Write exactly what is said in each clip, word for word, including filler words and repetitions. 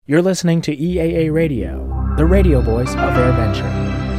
You're listening to E A A Radio, the radio voice of AirVenture.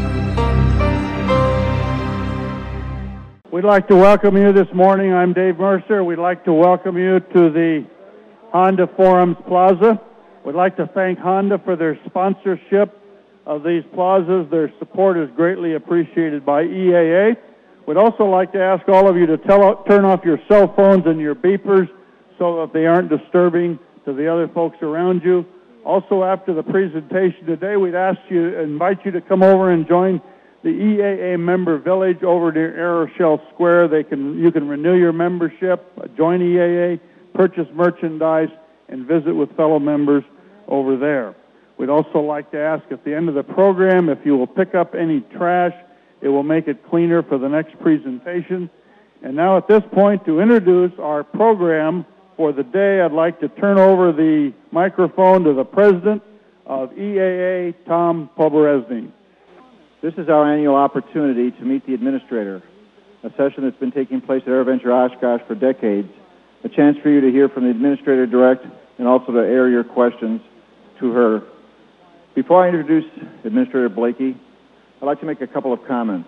We'd like to welcome you this morning. I'm Dave Mercer. We'd like to welcome you to the Honda Forums Plaza. We'd like to thank Honda for their sponsorship of these plazas. Their support is greatly appreciated by E A A. We'd also like to ask all of you to tell, turn off your cell phones and your beepers so that they aren't disturbing to the other folks around you. Also, after the presentation today, we'd ask you, invite you to come over and join the E A A member village over near Aeroshell Square. They can, you can renew your membership, join E A A, purchase merchandise, and visit with fellow members over there. We'd also like to ask at the end of the program if you will pick up any trash. It will make it cleaner for the next presentation. And now at this point, to introduce our program for the day, I'd like to turn over the microphone to the president of E A A, Tom Poberezny. This is our annual opportunity to meet the administrator, a session that's been taking place at AirVenture Oshkosh for decades, a chance for you to hear from the administrator direct and also to air your questions to her. Before I introduce Administrator Blakey, I'd like to make a couple of comments.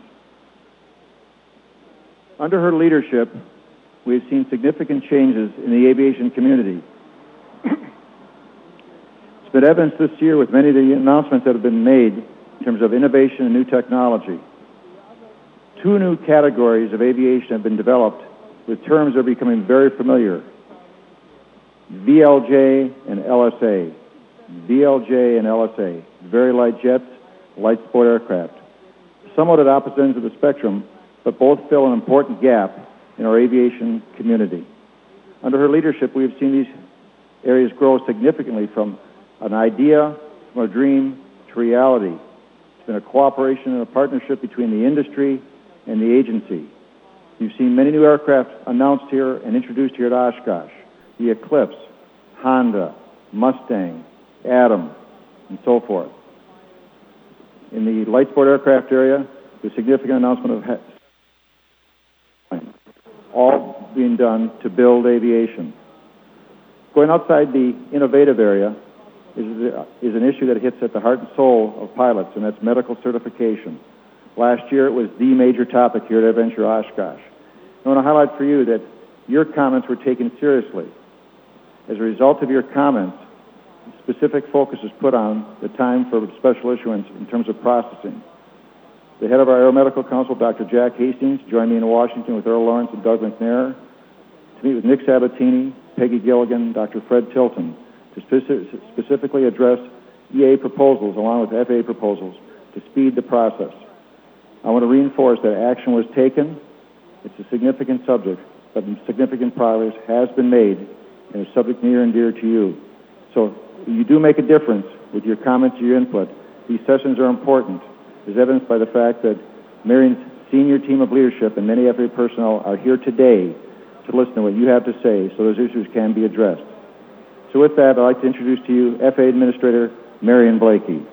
Under her leadership, we have seen significant changes in the aviation community. It's been evidenced this year with many of the announcements that have been made in terms of innovation and new technology. Two new categories of aviation have been developed with terms that are becoming very familiar: V L J and L S A. V L J and L S A, very light jets, light sport aircraft. Somewhat at opposite ends of the spectrum, but both fill an important gap in our aviation community. Under her leadership, we have seen these areas grow significantly from an idea, from a dream, to reality. It's been a cooperation and a partnership between the industry and the agency. You've seen many new aircraft announced here and introduced here at Oshkosh: the Eclipse, Honda, Mustang, Atom, and so forth. In the light sport aircraft area, the significant announcement of all being done to build aviation. Going outside the innovative area is, is an issue that hits at the heart and soul of pilots, and that's medical certification. Last year, it was the major topic here at AirVenture Oshkosh. I want to highlight for you that your comments were taken seriously. As a result of your comments, specific focus is put on the time for special issuance in terms of processing. The head of our Aeromedical Council, Doctor Jack Hastings, joined me in Washington with Earl Lawrence and Doug McNair to meet with Nick Sabatini, Peggy Gilligan, Doctor Fred Tilton to speci- specifically address E A proposals along with F A A proposals to speed the process. I want to reinforce that action was taken. It's a significant subject, but significant progress has been made and is subject near and dear to you. So you do make a difference with your comments and your input. These sessions are important, as evidenced by the fact that Marion's senior team of leadership and many F A A personnel are here today to listen to what you have to say so those issues can be addressed. So with that, I'd like to introduce to you F A A Administrator Marion Blakey.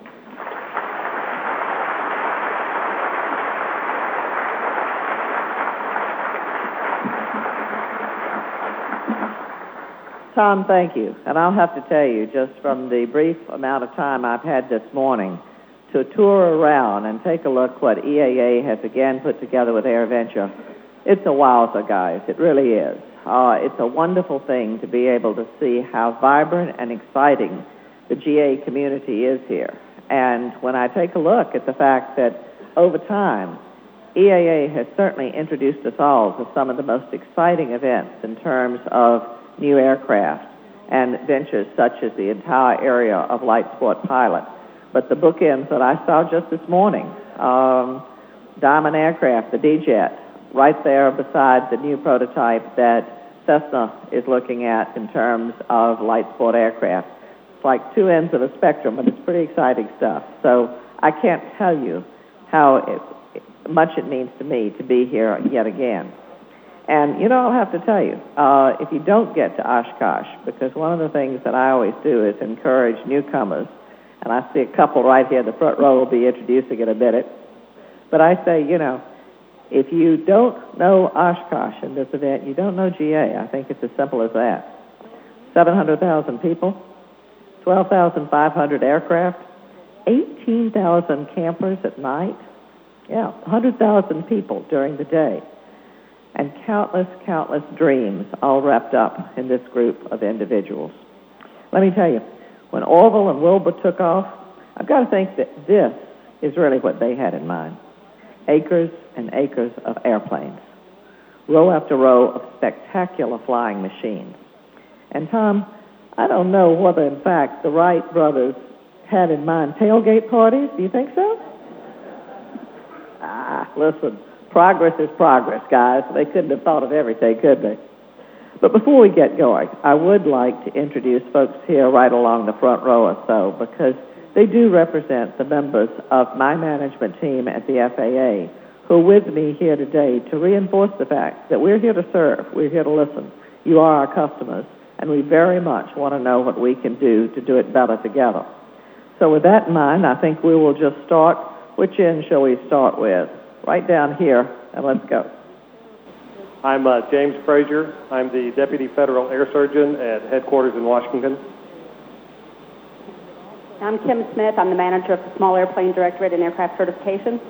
Tom, thank you. And I'll have to tell you, just from the brief amount of time I've had this morning, to tour around and take a look what E A A has again put together with AirVenture, it's a wowzer, guys. It really is. Uh, it's a wonderful thing to be able to see how vibrant and exciting the G A community is here. And when I take a look at the fact that over time, E A A has certainly introduced us all to some of the most exciting events in terms of new aircraft and ventures such as the entire area of light sport pilot. But the bookends that I saw just this morning, um, Diamond Aircraft, the D-Jet, right there beside the new prototype that Cessna is looking at in terms of light sport aircraft. It's like two ends of a spectrum, but it's pretty exciting stuff. So I can't tell you how it, much it means to me to be here yet again. And, you know, I'll have to tell you, uh, if you don't get to Oshkosh, because one of the things that I always do is encourage newcomers, and I see a couple right here in the front row will be introducing in a minute, but I say, you know, if you don't know Oshkosh in this event, you don't know G A. I think it's as simple as that. seven hundred thousand people, twelve thousand five hundred aircraft, eighteen thousand campers at night, yeah, one hundred thousand people during the day, and countless, countless dreams all wrapped up in this group of individuals. Let me tell you, when Orville and Wilbur took off, I've got to think that this is really what they had in mind. Acres and acres of airplanes, row after row of spectacular flying machines. And Tom, I don't know whether in fact the Wright brothers had in mind tailgate parties. Do you think so? Ah, listen, progress is progress, guys. They couldn't have thought of everything, could they? But before we get going, I would like to introduce folks here right along the front row or so, because they do represent the members of my management team at the F A A who are with me here today to reinforce the fact that we're here to serve, we're here to listen. You are our customers, and we very much want to know what we can do to do it better together. So with that in mind, I think we will just start. Which end shall we start with? Right down here, and let's go. I'm uh, James Frazier. I'm the Deputy Federal Air Surgeon at headquarters in Washington. I'm Kim Smith. I'm the manager of the Small Airplane Directorate and Aircraft Certification.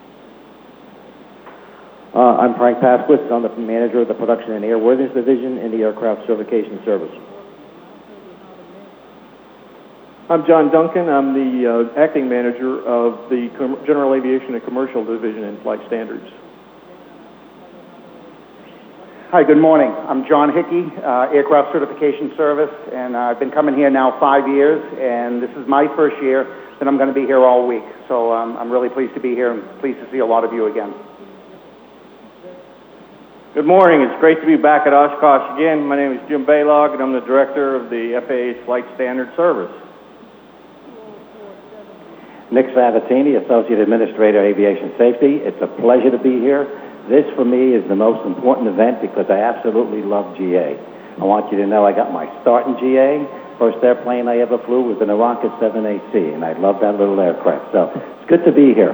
Uh, I'm Frank Pasquitz. I'm the manager of the Production and Airworthiness Division in the Aircraft Certification Service. I'm John Duncan. I'm the uh, acting manager of the Com- General Aviation and Commercial Division in Flight Standards. Hi, good morning. I'm John Hickey, uh, Aircraft Certification Service, and uh, I've been coming here now five years, and this is my first year that I'm going to be here all week. So um, I'm really pleased to be here and pleased to see a lot of you again. Good morning. It's great to be back at Oshkosh again. My name is Jim Baylog, and I'm the director of the F A A's Flight Standard Service. Nick Savatini, Associate Administrator, Aviation Safety. It's a pleasure to be here. This, for me, is the most important event because I absolutely love G A. I want you to know I got my start in G A. First airplane I ever flew was an Aeronca seven eight C, and I love that little aircraft. So it's good to be here.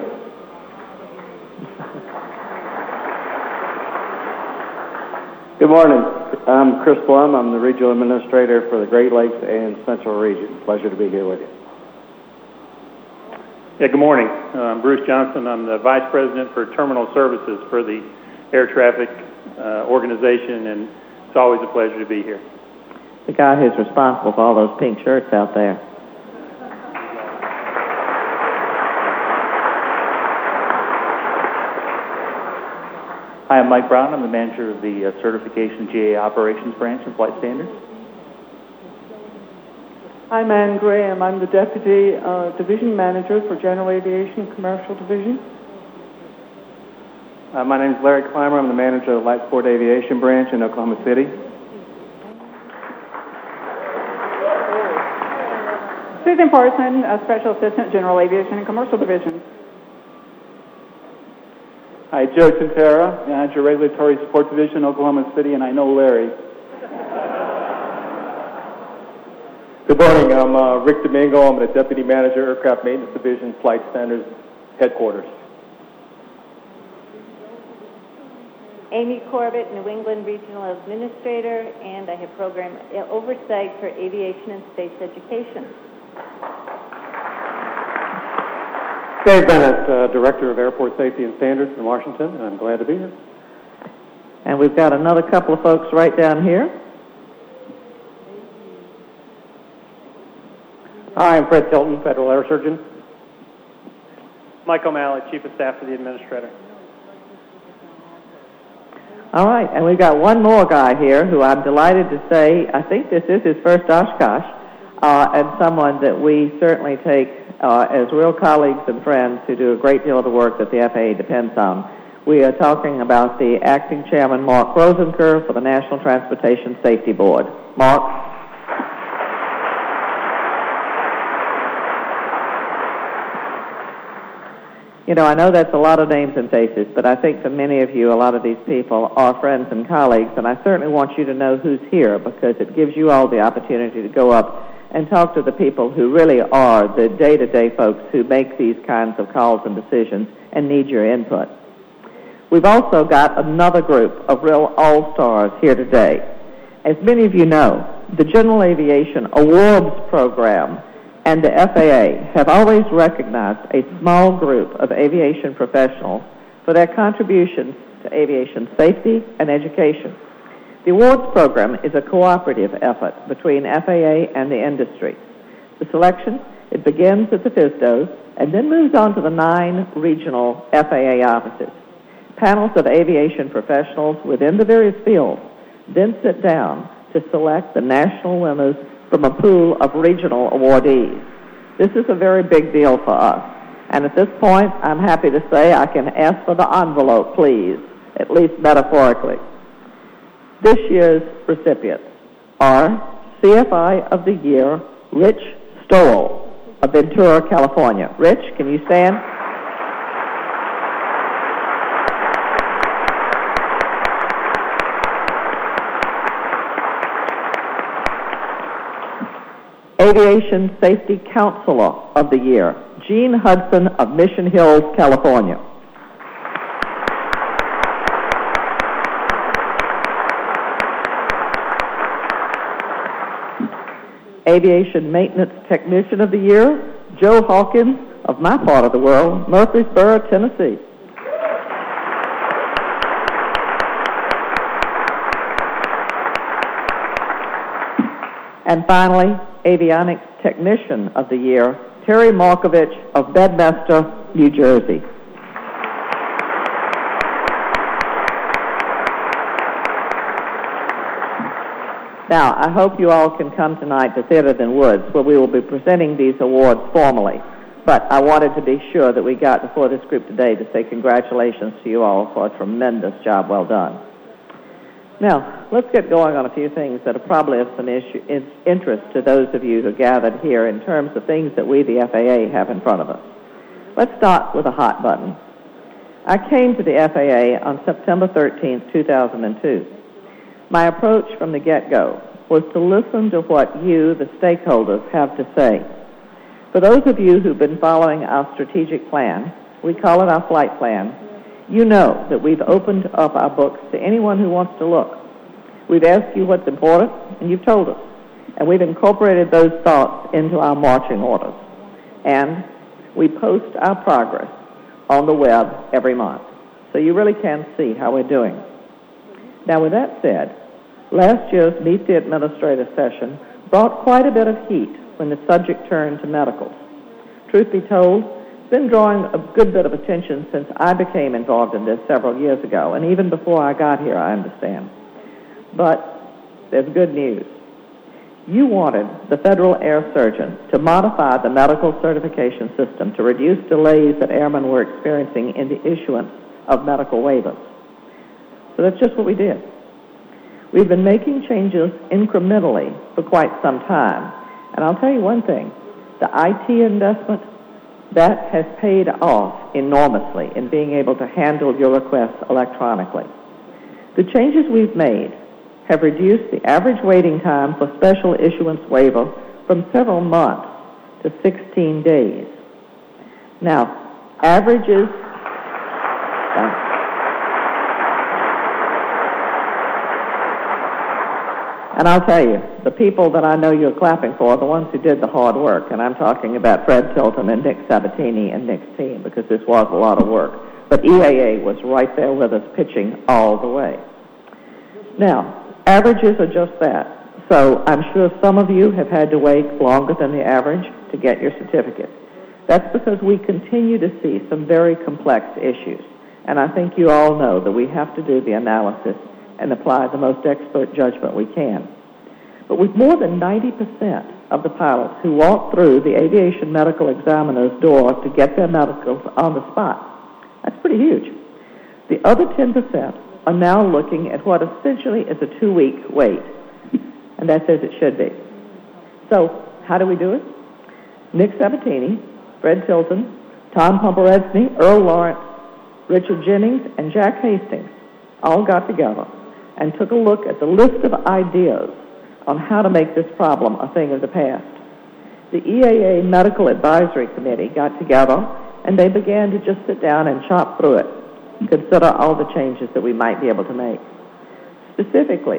Good morning. I'm Chris Blum. I'm the Regional Administrator for the Great Lakes and Central Region. Pleasure to be here with you. Yeah, good morning. Uh, I'm Bruce Johnson. I'm the Vice President for Terminal Services for the Air Traffic uh, Organization, and it's always a pleasure to be here. The guy who's responsible for all those pink shirts out there. Hi, I'm Mike Brown. I'm the manager of the uh, Certification G A Operations Branch in Flight Standards. I'm Ann Graham. I'm the Deputy uh, Division Manager for General Aviation Commercial Division. Uh, my name is Larry Clymer. I'm the manager of the Light Sport Aviation Branch in Oklahoma City. Susan Parson, a Special Assistant General Aviation and Commercial Division. Hi, Joe Tintera, Manager Regulatory Support Division, Oklahoma City, and I know Larry. Good morning. I'm uh, Rick Domingo. I'm the Deputy Manager, Aircraft Maintenance Division, Flight Standards Headquarters. Amy Corbett, New England Regional Administrator, and I have program oversight for aviation and space education. Dave Bennett, uh, Director of Airport Safety and Standards in Washington, and I'm glad to be here. And we've got another couple of folks right down here. Hi, I'm Fred Tilton, Federal Air Surgeon. Mike O'Malley, Chief of Staff for the Administrator. All right, and we've got one more guy here who I'm delighted to say, I think this is his first Oshkosh, uh, and someone that we certainly take uh, as real colleagues and friends who do a great deal of the work that the F A A depends on. We are talking about the Acting Chairman, Mark Rosenker, for the National Transportation Safety Board. Mark? You know, I know that's a lot of names and faces, but I think for many of you, a lot of these people are friends and colleagues, and I certainly want you to know who's here because it gives you all the opportunity to go up and talk to the people who really are the day-to-day folks who make these kinds of calls and decisions and need your input. We've also got another group of real all-stars here today. As many of you know, the General Aviation Awards Program and the F A A have always recognized a small group of aviation professionals for their contributions to aviation safety and education. The awards program is a cooperative effort between F A A and the industry. The selection, it begins at the F I S D Os and then moves on to the nine regional F A A offices. Panels of aviation professionals within the various fields then sit down to select the national winners from a pool of regional awardees. This is a very big deal for us. And at this point, I'm happy to say I can ask for the envelope, please, at least metaphorically. This year's recipients are C F I of the Year, Rich Stoll of Ventura, California. Rich, can you stand? Aviation Safety Counselor of the Year, Gene Hudson of Mission Hills, California. Aviation Maintenance Technician of the Year, Joe Hawkins of my part of the world, Murfreesboro, Tennessee. And finally, Avionics Technician of the Year, Terry Markovich of Bedminster, New Jersey. Now, I hope you all can come tonight to Theater Than Woods, where we will be presenting these awards formally. But I wanted to be sure that we got before this group today to say congratulations to you all for a tremendous job well done. Now, let's get going on a few things that are probably of some issue, in, interest to those of you who gathered here in terms of things that we, the F A A, have in front of us. Let's start with a hot button. I came to the F A A on September thirteenth, two thousand two. My approach from the get-go was to listen to what you, the stakeholders, have to say. For those of you who've been following our strategic plan, we call it our flight plan, you know that we've opened up our books to anyone who wants to look. We've asked you what's important, and you've told us. And we've incorporated those thoughts into our marching orders. And we post our progress on the web every month. So you really can see how we're doing. Now, with that said, last year's Meet the Administrator session brought quite a bit of heat when the subject turned to medicals. Truth be told, it's been drawing a good bit of attention since I became involved in this several years ago, and even before I got here, I understand. But there's good news. You wanted the Federal Air Surgeon to modify the medical certification system to reduce delays that airmen were experiencing in the issuance of medical waivers. So that's just what we did. We've been making changes incrementally for quite some time. And I'll tell you one thing, the I T investment, that has paid off enormously in being able to handle your requests electronically. The changes we've made have reduced the average waiting time for special issuance waiver from several months to sixteen days. Now, averages... Uh, And I'll tell you, the people that I know you're clapping for are the ones who did the hard work, and I'm talking about Fred Tilton and Nick Sabatini and Nick's team, because this was a lot of work. But E A A was right there with us, pitching all the way. Now, averages are just that. So I'm sure some of you have had to wait longer than the average to get your certificate. That's because we continue to see some very complex issues, and I think you all know that we have to do the analysis and apply the most expert judgment we can. But with more than ninety percent of the pilots who walk through the aviation medical examiner's door to get their medicals on the spot, that's pretty huge. The other ten percent are now looking at what essentially is a two-week wait, and that's as it should be. So how do we do it? Nick Sabatini, Fred Tilton, Tom Pomperezny, Earl Lawrence, Richard Jennings, and Jack Hastings all got together and took a look at the list of ideas on how to make this problem a thing of the past. The E A A Medical Advisory Committee got together, and they began to just sit down and chop through it, consider all the changes that we might be able to make. Specifically,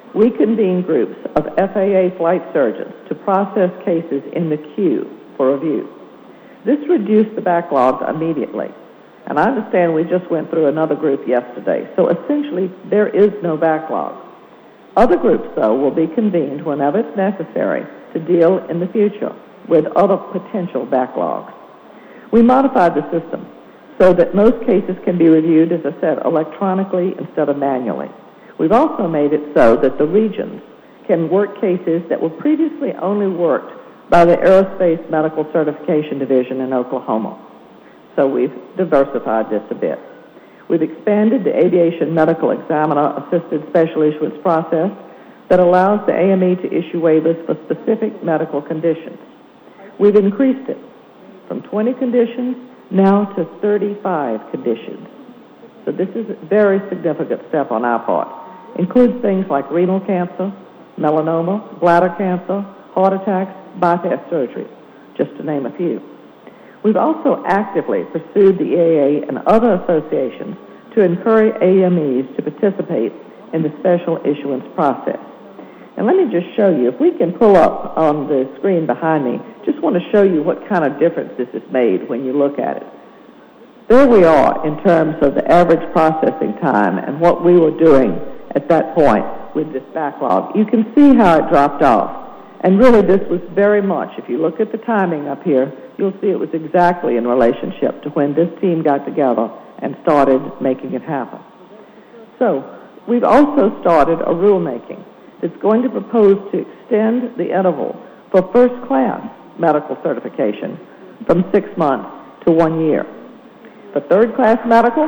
We convened groups of F A A flight surgeons to process cases in the queue for review. This reduced the backlog immediately. And I understand we just went through another group yesterday, so essentially there is no backlog. Other groups, though, will be convened whenever it's necessary to deal in the future with other potential backlogs. We modified the system so that most cases can be reviewed, as I said, electronically instead of manually. We've also made it so that the regions can work cases that were previously only worked by the Aerospace Medical Certification Division in Oklahoma. So we've diversified this a bit. We've expanded the Aviation Medical Examiner-Assisted Special Issuance process that allows the A M E to issue waivers for specific medical conditions. We've increased it from twenty conditions now to thirty-five conditions. So this is a very significant step on our part. Includes things like renal cancer, melanoma, bladder cancer, heart attacks, bypass surgery, just to name a few. We've also actively pursued the E A A and other associations to encourage A M Es to participate in the special issuance process. And let me just show you, if we can pull up on the screen behind me, just want to show you what kind of difference this has made when you look at it. There we are in terms of the average processing time and what we were doing at that point with this backlog. You can see how it dropped off. And really, this was very much, if you look at the timing up here, you'll see it was exactly in relationship to when this team got together and started making it happen. So, we've also started a rulemaking that's going to propose to extend the interval for first-class medical certification from six months to one year. For third-class medical,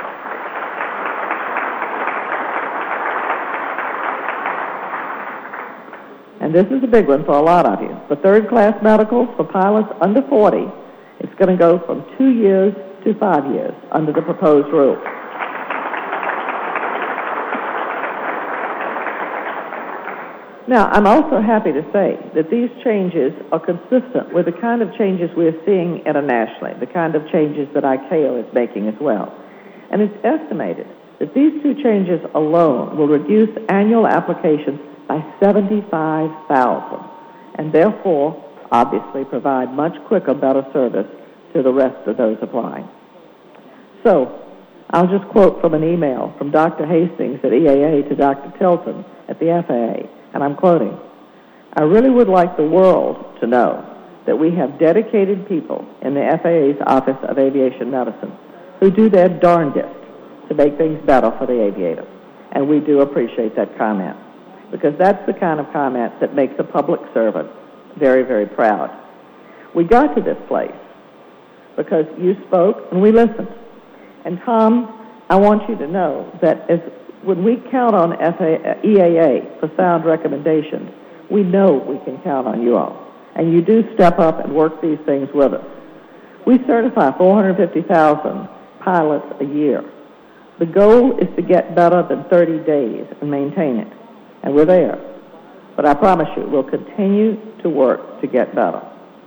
and this is a big one for a lot of you. For third-class medicals, for pilots under forty, it's going to go from two years to five years under the proposed rule. Now, I'm also happy to say that these changes are consistent with the kind of changes we're seeing internationally, the kind of changes that I C A O is making as well. And it's estimated that these two changes alone will reduce annual applications by seventy-five thousand, and therefore, obviously, provide much quicker, better service to the rest of those applying. So, I'll just quote from an email from Doctor Hastings at E A A to Doctor Tilton at the F A A, and I'm quoting, "I really would like the world to know that we have dedicated people in the F A A's Office of Aviation Medicine who do their darndest to make things better for the aviator." And we do appreciate that comment, because that's the kind of comment that makes a public servant very, very proud. We got to this place because you spoke and we listened. And Tom, I want you to know that as when we count on F A A, E A A for sound recommendations, we know we can count on you all. And you do step up and work these things with us. We certify four hundred fifty thousand pilots a year. The goal is to get better than thirty days and maintain it. And we're there. But I promise you, we'll continue to work to get better.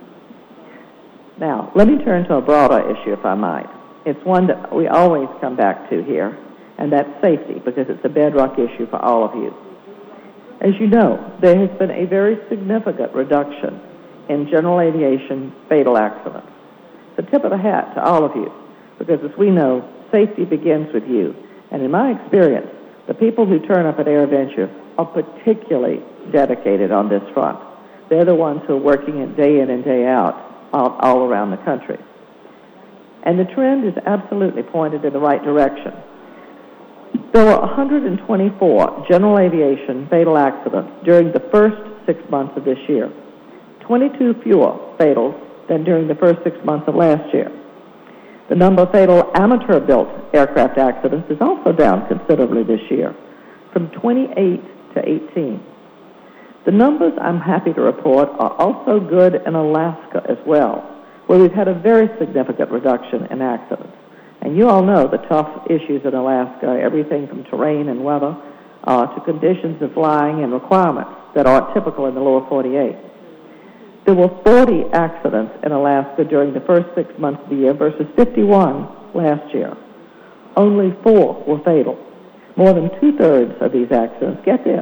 Now, let me turn to a broader issue, if I might. It's one that we always come back to here, and that's safety, because it's a bedrock issue for all of you. As you know, there has been a very significant reduction in general aviation fatal accidents. The tip of the hat to all of you, because as we know, safety begins with you. And in my experience, the people who turn up at AirVenture are particularly dedicated on this front. They're the ones who are working it day in and day out all, all around the country. And the trend is absolutely pointed in the right direction. There were one hundred twenty-four general aviation fatal accidents during the first six months of this year, twenty-two fewer fatals than during the first six months of last year. The number of fatal amateur-built aircraft accidents is also down considerably this year, from twenty-eight to eighteen. The numbers, I'm happy to report, are also good in Alaska as well, where we've had a very significant reduction in accidents. And you all know the tough issues in Alaska, everything from terrain and weather uh, to conditions of flying and requirements that aren't typical in the lower forty-eight. There were forty accidents in Alaska during the first six months of the year versus fifty-one last year. Only four were fatal. More than two-thirds of these accidents, get this,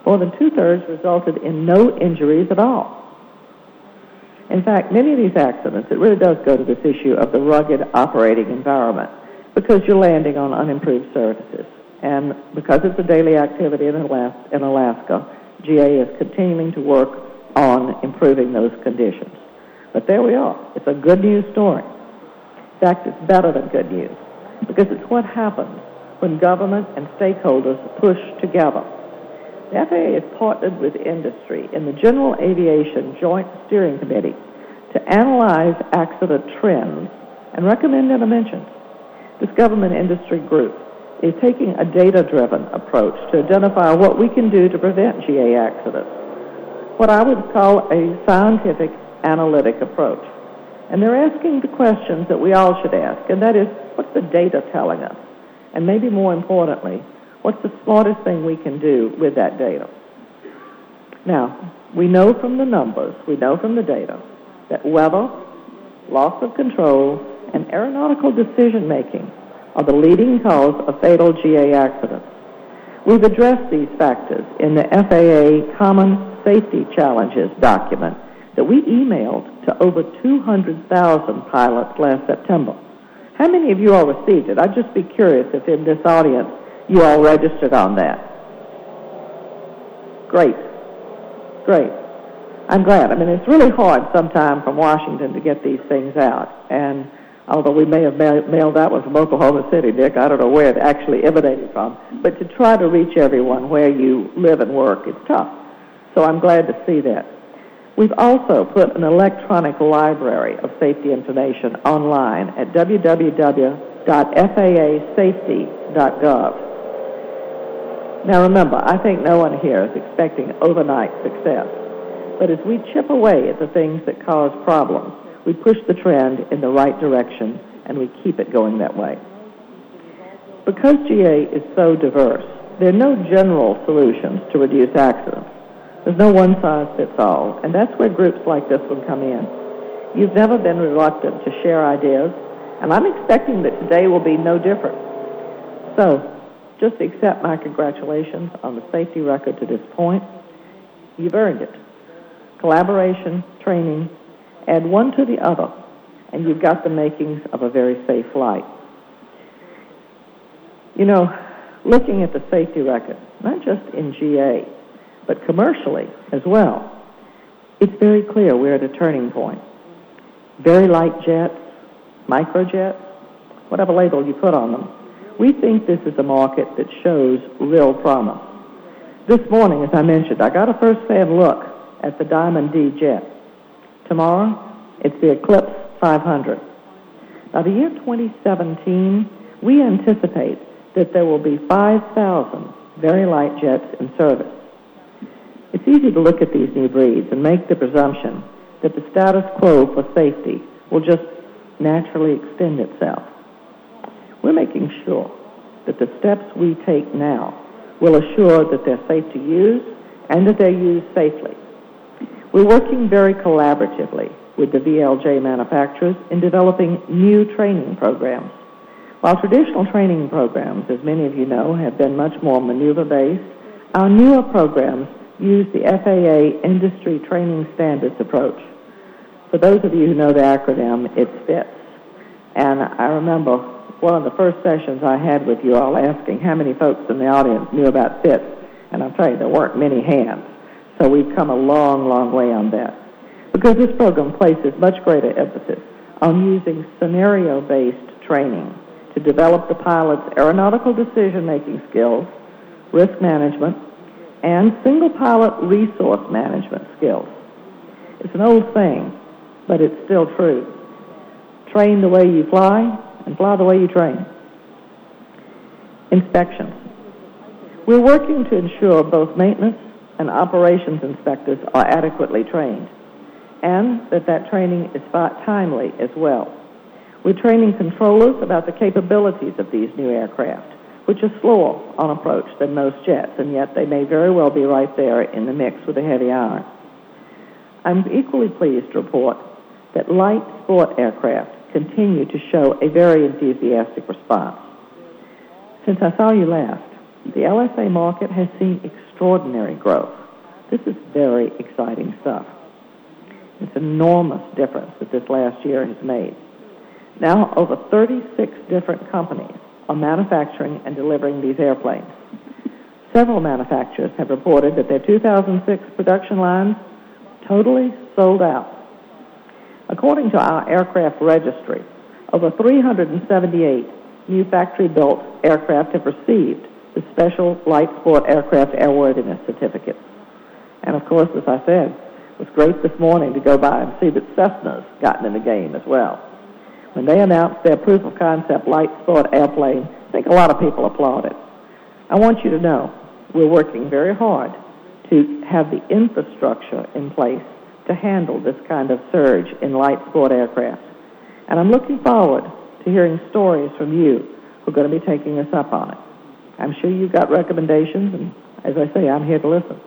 More than two-thirds resulted in no injuries at all. In fact, many of these accidents, it really does go to this issue of the rugged operating environment because you're landing on unimproved surfaces. And because it's a daily activity in Alaska, in Alaska, G A is continuing to work on improving those conditions. But there we are. It's a good news story. In fact, it's better than good news because it's what happens when government and stakeholders push together. The F A A has partnered with industry in the General Aviation Joint Steering Committee to analyze accident trends and recommend interventions. This government industry group is taking a data-driven approach to identify what we can do to prevent G A accidents, what I would call a scientific analytic approach. And they're asking the questions that we all should ask, and that is, what's the data telling us? And maybe more importantly, what's the smartest thing we can do with that data? Now, we know from the numbers, we know from the data, that weather, loss of control, and aeronautical decision-making are the leading cause of fatal G A accidents. We've addressed these factors in the F A A Common Safety Challenges document that we emailed to over two hundred thousand pilots last September. How many of you all received it? I'd just be curious if in this audience you all registered on that. Great. Great. I'm glad. I mean, it's really hard sometime from Washington to get these things out. And although we may have ma- mailed that one from Oklahoma City, Dick, I don't know where it actually emanated from. But to try to reach everyone where you live and work, it's tough. So I'm glad to see that. We've also put an electronic library of safety information online at w w w dot f a a safety dot gov. Now remember, I think no one here is expecting overnight success. But as we chip away at the things that cause problems, we push the trend in the right direction, and we keep it going that way. Because G A is so diverse, there are no general solutions to reduce accidents. There's no one-size-fits-all, and that's where groups like this one come in. You've never been reluctant to share ideas, and I'm expecting that today will be no different. So, just accept my congratulations on the safety record to this point. You've earned it. Collaboration, training, add one to the other, and you've got the makings of a very safe flight. You know, looking at the safety record, not just in G A, but commercially as well, it's very clear we're at a turning point. Very light jets, microjets, whatever label you put on them, we think this is a market that shows real promise. This morning, as I mentioned, I got a first-hand look at the Diamond D jet. Tomorrow, it's the Eclipse five hundred. By the year twenty seventeen, we anticipate that there will be five thousand very light jets in service. It's easy to look at these new breeds and make the presumption that the status quo for safety will just naturally extend itself. We're making sure that the steps we take now will assure that they're safe to use and that they're used safely. We're working very collaboratively with the V L J manufacturers in developing new training programs. While traditional training programs, as many of you know, have been much more maneuver-based, our newer programs use the F A A Industry Training Standards approach. For those of you who know the acronym, it's FITS. And I remember one of the first sessions I had with you all asking how many folks in the audience knew about FITS. And I'll tell you, there weren't many hands. So we've come a long, long way on that. Because this program places much greater emphasis on using scenario-based training to develop the pilot's aeronautical decision-making skills, risk management, and single-pilot resource management skills. It's an old saying, but it's still true. Train the way you fly, and fly the way you train. Inspections. We're working to ensure both maintenance and operations inspectors are adequately trained, and that that training is timely as well. We're training controllers about the capabilities of these new aircraft, which are slower on approach than most jets, and yet they may very well be right there in the mix with the heavy iron. I'm equally pleased to report that light sport aircraft continue to show a very enthusiastic response. Since I saw you last, The L S A market has seen extraordinary growth. This is very exciting stuff. It's an enormous difference that this last year has made. Now, over thirty-six different companies are manufacturing and delivering these airplanes. Several manufacturers have reported that their two thousand six production lines totally sold out. According to our aircraft registry, over three hundred seventy-eight new factory-built aircraft have received the Special Light Sport Aircraft Airworthiness Certificate. And of course, as I said, it was great this morning to go by and see that Cessna's gotten in the game as well. When they announced their proof of concept light sport airplane, I think a lot of people applauded. I want you to know we're working very hard to have the infrastructure in place to handle this kind of surge in light sport aircraft. And I'm looking forward to hearing stories from you who are going to be taking us up on it. I'm sure you've got recommendations, and as I say, I'm here to listen.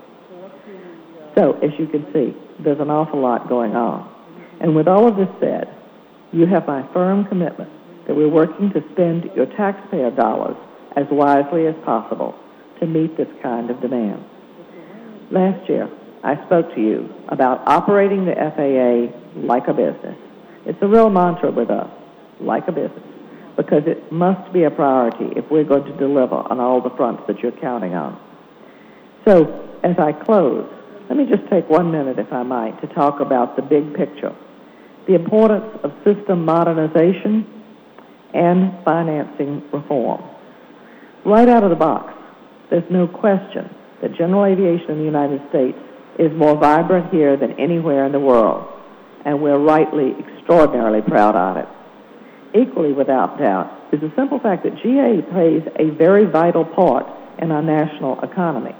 So, as you can see, there's an awful lot going on. And with all of this said, you have my firm commitment that we're working to spend your taxpayer dollars as wisely as possible to meet this kind of demand. Last year, I spoke to you about operating the F A A like a business. It's a real mantra with us, like a business, because it must be a priority if we're going to deliver on all the fronts that you're counting on. So, as I close, let me just take one minute, if I might, to talk about the big picture, the importance of system modernization and financing reform. Right out of the box, there's no question that general aviation in the United States is more vibrant here than anywhere in the world, and we're rightly extraordinarily proud of it. Equally without doubt is the simple fact that G A plays a very vital part in our national economy.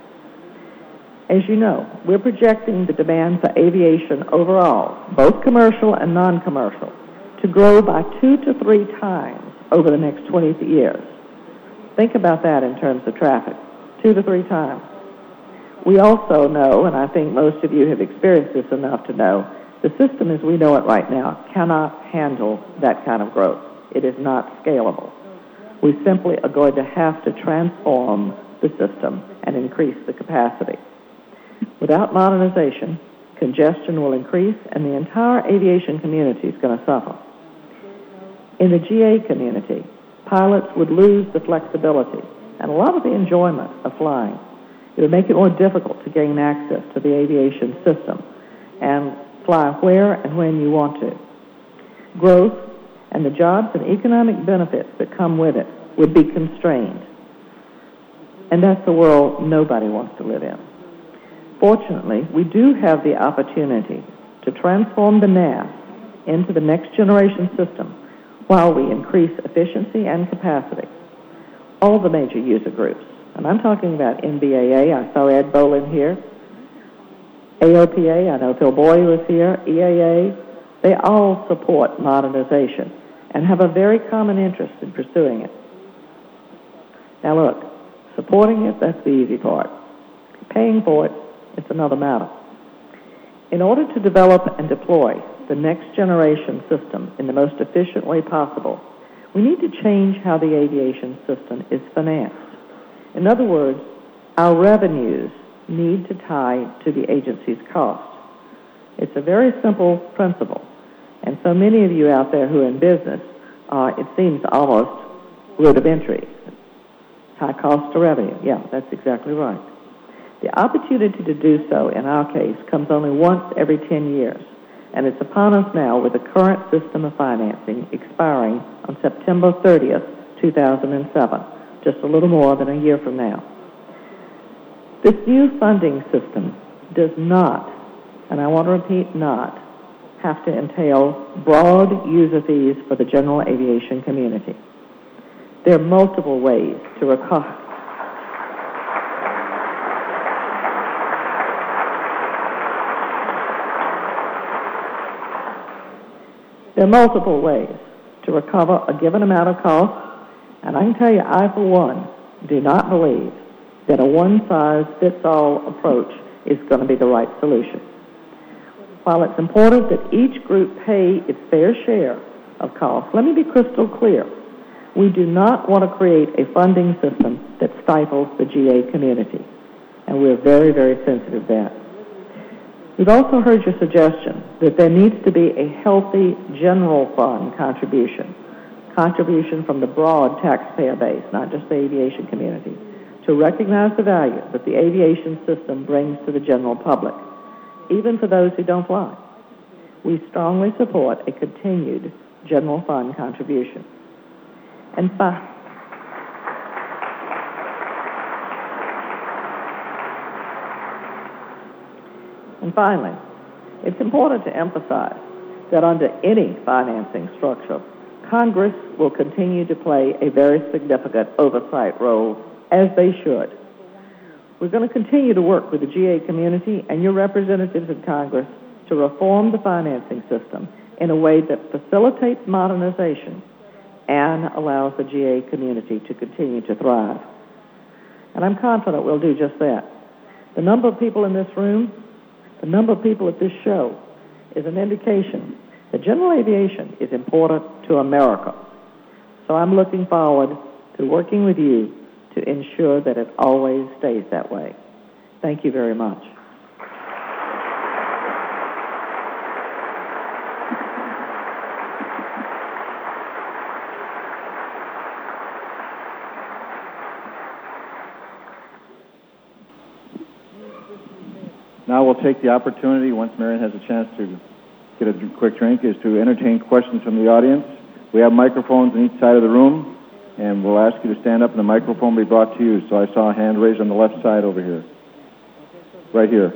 As you know, we're projecting the demand for aviation overall, both commercial and non-commercial, to grow by two to three times over the next twenty years. Think about that in terms of traffic, two to three times. We also know, and I think most of you have experienced this enough to know, the system as we know it right now cannot handle that kind of growth. It is not scalable. We simply are going to have to transform the system and increase the capacity. Without modernization, congestion will increase and the entire aviation community is going to suffer. In the G A community, pilots would lose the flexibility and a lot of the enjoyment of flying. It would make it more difficult to gain access to the aviation system and fly where and when you want to. Growth and the jobs and economic benefits that come with it would be constrained. And that's the world nobody wants to live in. Fortunately, we do have the opportunity to transform the N A S into the next generation system while we increase efficiency and capacity. All the major user groups, and I'm talking about N B A A, I saw Ed Bolin here, A O P A, I know Phil Boy was here, E A A, they all support modernization and have a very common interest in pursuing it. Now look, supporting it, that's the easy part. Paying for it, it's another matter. In order to develop and deploy the next generation system in the most efficient way possible, we need to change how the aviation system is financed. In other words, our revenues need to tie to the agency's cost. It's a very simple principle, and so many of you out there who are in business, uh, it seems almost rudimentary. High cost to revenue. Yeah, that's exactly right. The opportunity to do so, in our case, comes only once every ten years, and it's upon us now with the current system of financing expiring on September thirtieth, two thousand seven, just a little more than a year from now. This new funding system does not, and I want to repeat not, have to entail broad user fees for the general aviation community. There are multiple ways to recover. There are multiple ways to recover a given amount of cost, and I can tell you, I, for one, do not believe that a one-size-fits-all approach is going to be the right solution. While it's important that each group pay its fair share of costs, let me be crystal clear. We do not want to create a funding system that stifles the G A community, and we're very, very sensitive to that. We've also heard your suggestion that there needs to be a healthy general fund contribution, contribution from the broad taxpayer base, not just the aviation community, to recognize the value that the aviation system brings to the general public, even for those who don't fly. We strongly support a continued general fund contribution. And fi- And finally, it's important to emphasize that under any financing structure, Congress will continue to play a very significant oversight role, as they should. We're going to continue to work with the G A community and your representatives in Congress to reform the financing system in a way that facilitates modernization and allows the G A community to continue to thrive. And I'm confident we'll do just that. The number of people in this room, the number of people at this show, is an indication that general aviation is important to America. So I'm looking forward to working with you to ensure that it always stays that way. Thank you very much. Now we'll take the opportunity, once Marion has a chance to get a quick drink, is to entertain questions from the audience. We have microphones on each side of the room, and we'll ask you to stand up and the microphone will be brought to you. So I saw a hand raised on the left side over here. Right here.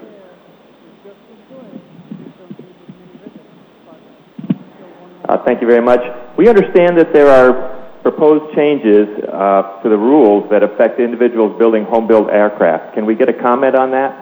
Uh, thank you very much. We understand that there are proposed changes uh, to the rules that affect individuals building home-built aircraft. Can we get a comment on that?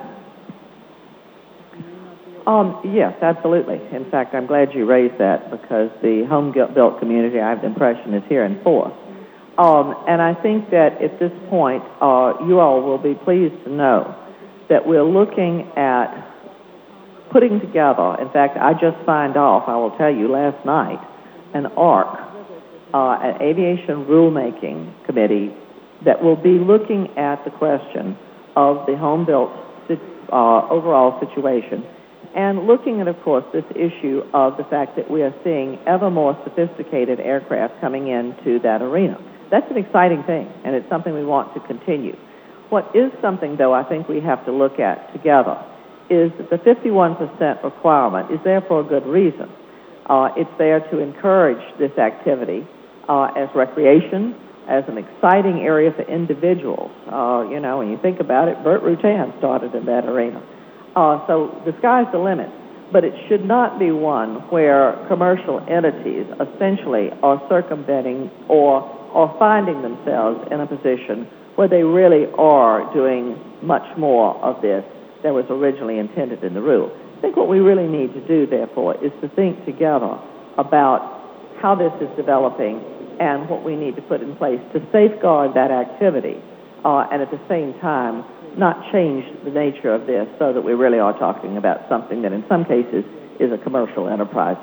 Um, yes, absolutely. In fact, I'm glad you raised that because the home-built community, I have the impression, is here in force. Um, and I think that at this point, uh, you all will be pleased to know that we're looking at putting together, in fact, I just signed off, I will tell you, last night, an A R C, uh, an aviation rulemaking committee that will be looking at the question of the home-built uh, overall situation and looking at, of course, this issue of the fact that we are seeing ever more sophisticated aircraft coming into that arena. That's an exciting thing, and it's something we want to continue. What is something, though, I think we have to look at together is that the fifty-one percent requirement is there for a good reason. Uh, it's there to encourage this activity uh, as recreation, as an exciting area for individuals. Uh, you know, when you think about it, Burt Rutan started in that arena. Uh, so the sky's the limit, but it should not be one where commercial entities essentially are circumventing or, or finding themselves in a position where they really are doing much more of this than was originally intended in the rule. I think what we really need to do, therefore, is to think together about how this is developing and what we need to put in place to safeguard that activity uh, and at the same time not change the nature of this so that we really are talking about something that in some cases is a commercial enterprise.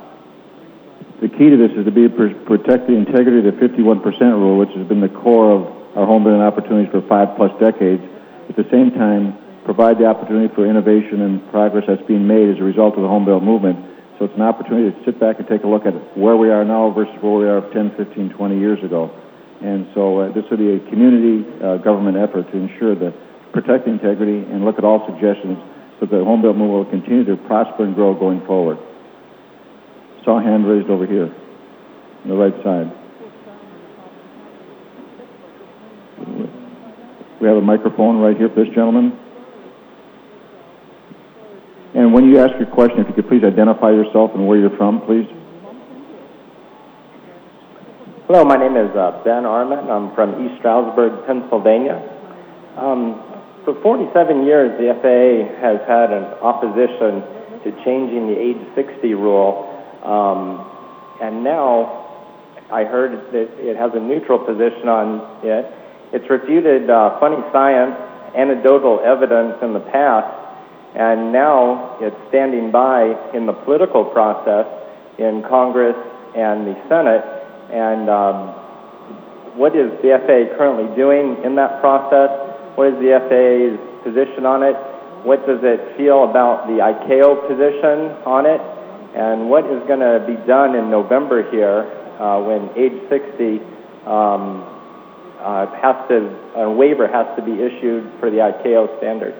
The key to this is to be pr- protect the integrity of the fifty-one percent rule, which has been the core of our home building opportunities for five plus decades. At the same time, provide the opportunity for innovation and progress that's being made as a result of the home build movement. So it's an opportunity to sit back and take a look at where we are now versus where we are ten, fifteen, twenty years ago. And so uh, this will be a community uh, government effort to ensure that protect the integrity and look at all suggestions so that the home build movement will continue to prosper and grow going forward. Saw a hand raised over here on the right side. We have a microphone right here for this gentleman. And when you ask your question, if you could please identify yourself and where you're from, please. Hello, my name is uh, Ben Arment. I'm from East Stroudsburg, Pennsylvania. Um, for forty-seven years, the F A A has had an opposition to changing the age sixty rule. Um, and now I heard that it has a neutral position on it. It's refuted uh, funny science, anecdotal evidence in the past, and now it's standing by in the political process in Congress and the Senate. And um, what is the F A A currently doing in that process? What is the F A A's position on it? What does it feel about the I C A O position on it? And what is going to be done in November here uh, when age sixty um, uh, has to, a waiver has to be issued for the I C A O standard?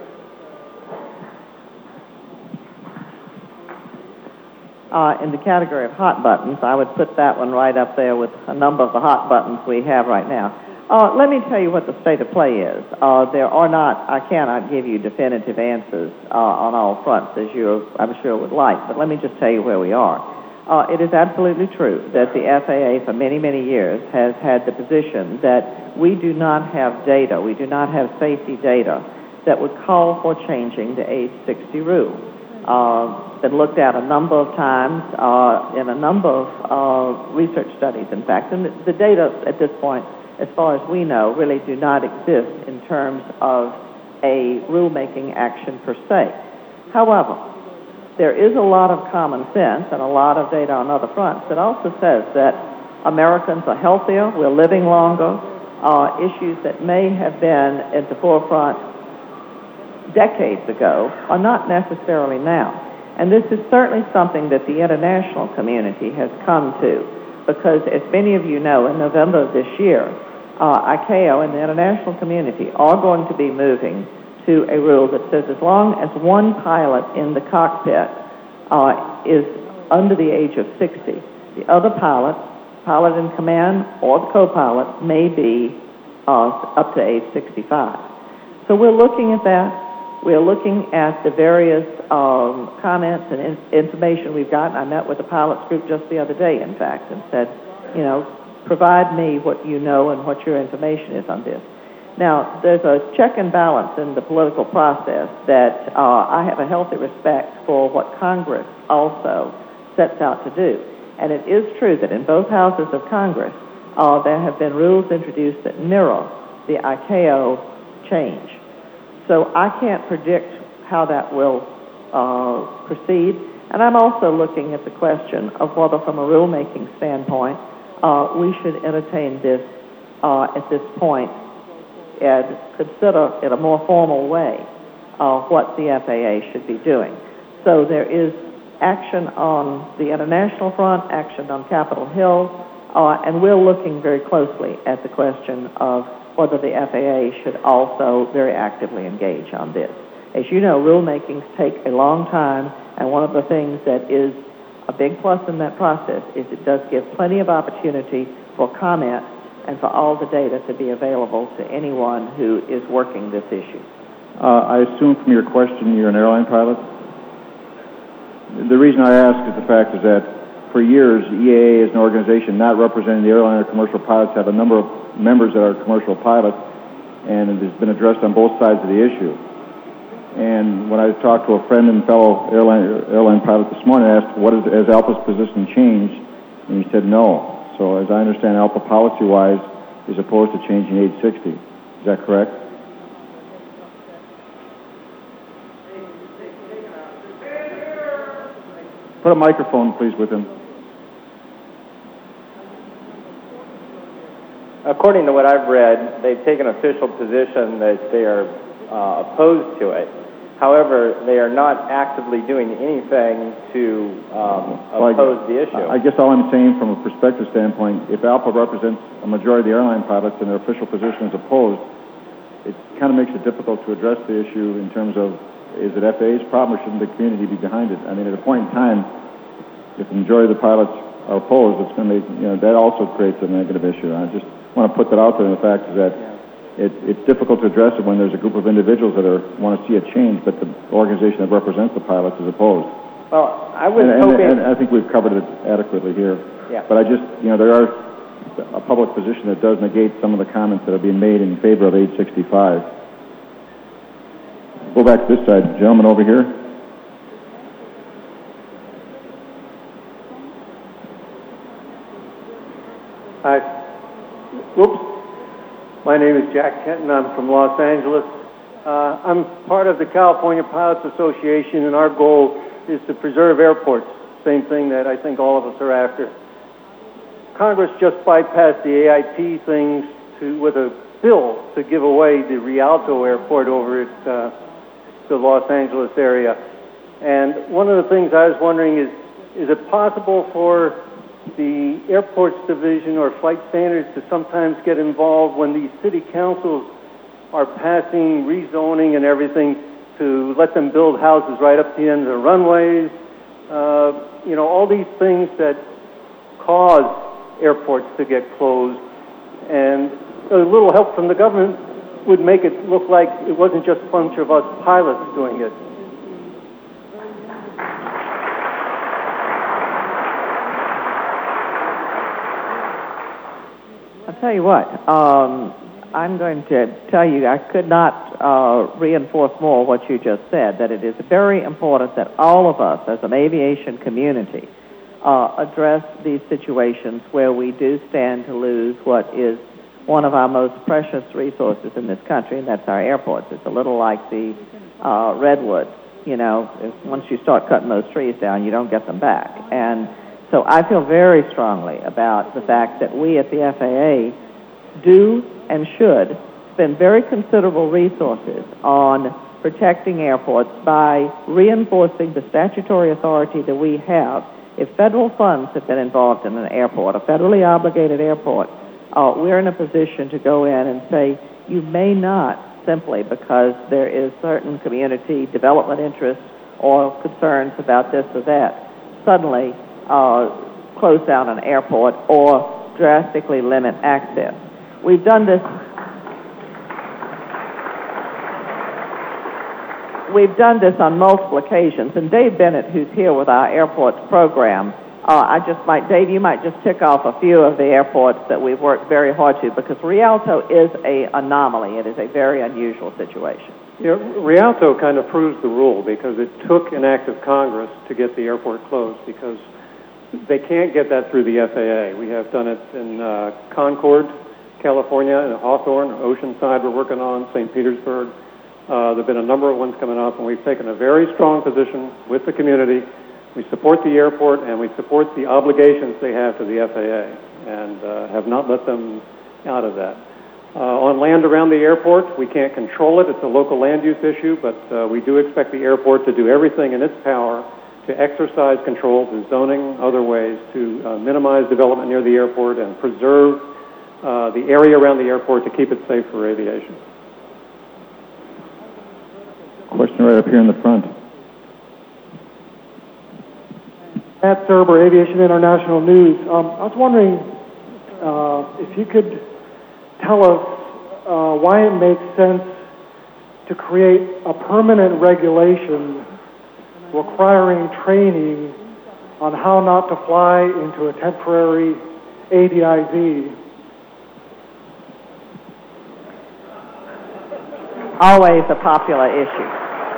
Uh, in the category of hot buttons, I would put that one right up there with a number of the hot buttons we have right now. Uh, let me tell you what the state of play is. Uh, there are not, I cannot give you definitive answers uh, on all fronts, as you, I'm sure, would like, but let me just tell you where we are. Uh, it is absolutely true that the F A A for many, many years has had the position that we do not have data, we do not have safety data that would call for changing the age sixty rule. Uh, been looked at a number of times uh, in a number of uh, research studies, in fact, and the, the data at this point, as far as we know, really do not exist in terms of a rulemaking action per se. However, there is a lot of common sense and a lot of data on other fronts that also says that Americans are healthier, we're living longer, uh, issues that may have been at the forefront decades ago are not necessarily now. And this is certainly something that the international community has come to, because as many of you know, in November of this year, uh, I C A O and the international community are going to be moving to a rule that says as long as one pilot in the cockpit uh, is under the age of sixty, the other pilot, pilot in command or the co-pilot, may be uh, up to age sixty-five. So we're looking at that. We're looking at the various um, comments and in information we've gotten. I met with the pilots group just the other day, in fact, and said, you know, provide me what you know and what your information is on this. Now, there's a check and balance in the political process that uh, I have a healthy respect for what Congress also sets out to do. And it is true that in both houses of Congress, uh, there have been rules introduced that mirror the I C A O change. So I can't predict how that will uh, proceed. And I'm also looking at the question of whether, from a rulemaking standpoint, uh, we should entertain this uh, at this point and consider in a more formal way uh, what the F A A should be doing. So there is action on the international front, action on Capitol Hill, uh, and we're looking very closely at the question of whether the F A A should also very actively engage on this. As you know, rulemakings take a long time, and one of the things that is a big plus in that process is it does give plenty of opportunity for comment and for all the data to be available to anyone who is working this issue. Uh, I assume from your question you're an airline pilot? The reason I ask is the fact is that for years, E A A as an organization not representing the airline or commercial pilots have a number of members that are commercial pilots, and it has been addressed on both sides of the issue. And when I talked to a friend and fellow airline airline pilot this morning, I asked, what is, has ALPA's position changed? And he said no. So as I understand, ALPA policy-wise is opposed to changing age sixty. Is that correct? Put a microphone, please, with him. According to what I've read, they've taken official position that they are uh, opposed to it. However, they are not actively doing anything to um, well, oppose I, the issue. I guess all I'm saying from a perspective standpoint, if ALPA represents a majority of the airline pilots and their official position is opposed, it kind of makes it difficult to address the issue in terms of, is it F A A's problem or shouldn't the community be behind it? I mean, at a point in time, if the majority of the pilots are opposed, it's going to make, you know, that also creates a negative issue. I just want to put that out there, and the fact is that it, it's difficult to address it when there's a group of individuals that are want to see a change, but the organization that represents the pilots is opposed. Well, I was and, hoping... And, and I think we've covered it adequately here. Yeah. But I just, you know, there are a public position that does negate some of the comments that are being made in favor of age sixty-five. Go back to this side. Gentleman over here. Hi. Whoops. My name is Jack Kenton. I'm from Los Angeles. Uh, I'm part of the California Pilots Association, and our goal is to preserve airports. Same thing that I think all of us are after. Congress just bypassed the A I T things to, with a bill to give away the Rialto Airport over at uh, the Los Angeles area. And one of the things I was wondering is, is it possible for the Airports Division or Flight Standards to sometimes get involved when these city councils are passing rezoning and everything to let them build houses right up to the end of the runways? Uh, you know, all these things that cause airports to get closed, and a little help from the government would make it look like it wasn't just a bunch of us pilots doing it. I'll tell you what, um, I'm going to tell you I could not uh, reinforce more what you just said, that it is very important that all of us as an aviation community uh, address these situations where we do stand to lose what is one of our most precious resources in this country, and that's our airports. It's a little like the uh, redwoods. You know, if, once you start cutting those trees down, you don't get them back. And so I feel very strongly about the fact that we at the F A A do and should spend very considerable resources on protecting airports by reinforcing the statutory authority that we have. If federal funds have been involved in an airport, a federally obligated airport, uh, we're in a position to go in and say, you may not, simply because there is certain community development interests or concerns about this or that, suddenly uh, close down an airport or drastically limit access. We've done this. We've done this on multiple occasions, and Dave Bennett, who's here with our airports program, uh, I just might, Dave, you might just tick off a few of the airports that we've worked very hard to, because Rialto is an anomaly. It is a very unusual situation. Yeah, Rialto kind of proves the rule, because it took an act of Congress to get the airport closed, because they can't get that through the F A A. We have done it in uh, Concord, California, and Hawthorne, Oceanside we're working on, Saint Petersburg. Uh, there have been a number of ones coming up, and we've taken a very strong position with the community. We support the airport, and we support the obligations they have to the F A A, and uh, have not let them out of that. Uh, on land around the airport, we can't control it. It's a local land use issue, but uh, we do expect the airport to do everything in its power to exercise control through zoning, other ways, to uh, minimize development near the airport and preserve uh, the area around the airport to keep it safe for aviation. Question right up here in the front. Matt Thurber, Aviation International News. Um, I was wondering uh, if you could tell us uh, why it makes sense to create a permanent regulation requiring training on how not to fly into a temporary A D I Z. Always a popular issue.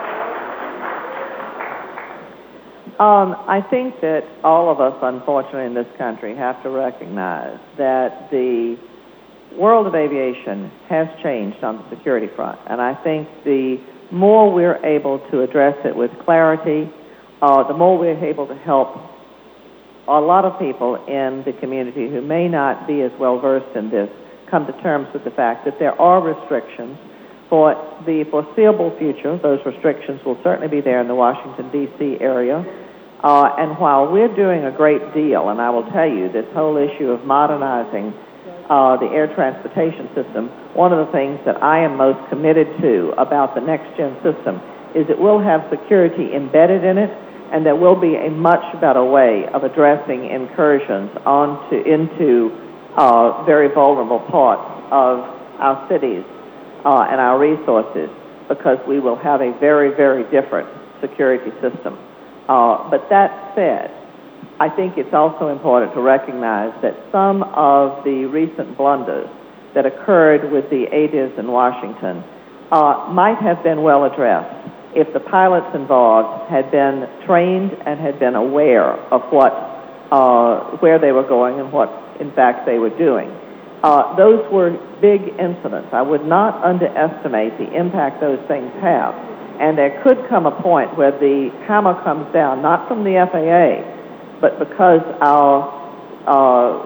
Um, I think that all of us, unfortunately, in this country have to recognize that the world of aviation has changed on the security front. And I think the more we're able to address it with clarity, uh, the more we're able to help a lot of people in the community who may not be as well versed in this come to terms with the fact that there are restrictions. For the foreseeable future, those restrictions will certainly be there in the Washington, D C area. Uh, and while we're doing a great deal, and I will tell you, this whole issue of modernizing uh, the air transportation system, one of the things that I am most committed to about the next-gen system is it will have security embedded in it, and there will be a much better way of addressing incursions onto into uh, very vulnerable parts of our cities uh, and our resources, because we will have a very, very different security system. Uh, but that said, I think it's also important to recognize that some of the recent blunders that occurred with the A D I Z in Washington uh, might have been well addressed if the pilots involved had been trained and had been aware of what, uh, where they were going and what, in fact, they were doing. Uh, those were big incidents. I would not underestimate the impact those things have. And there could come a point where the hammer comes down, not from the F A A, but because our uh,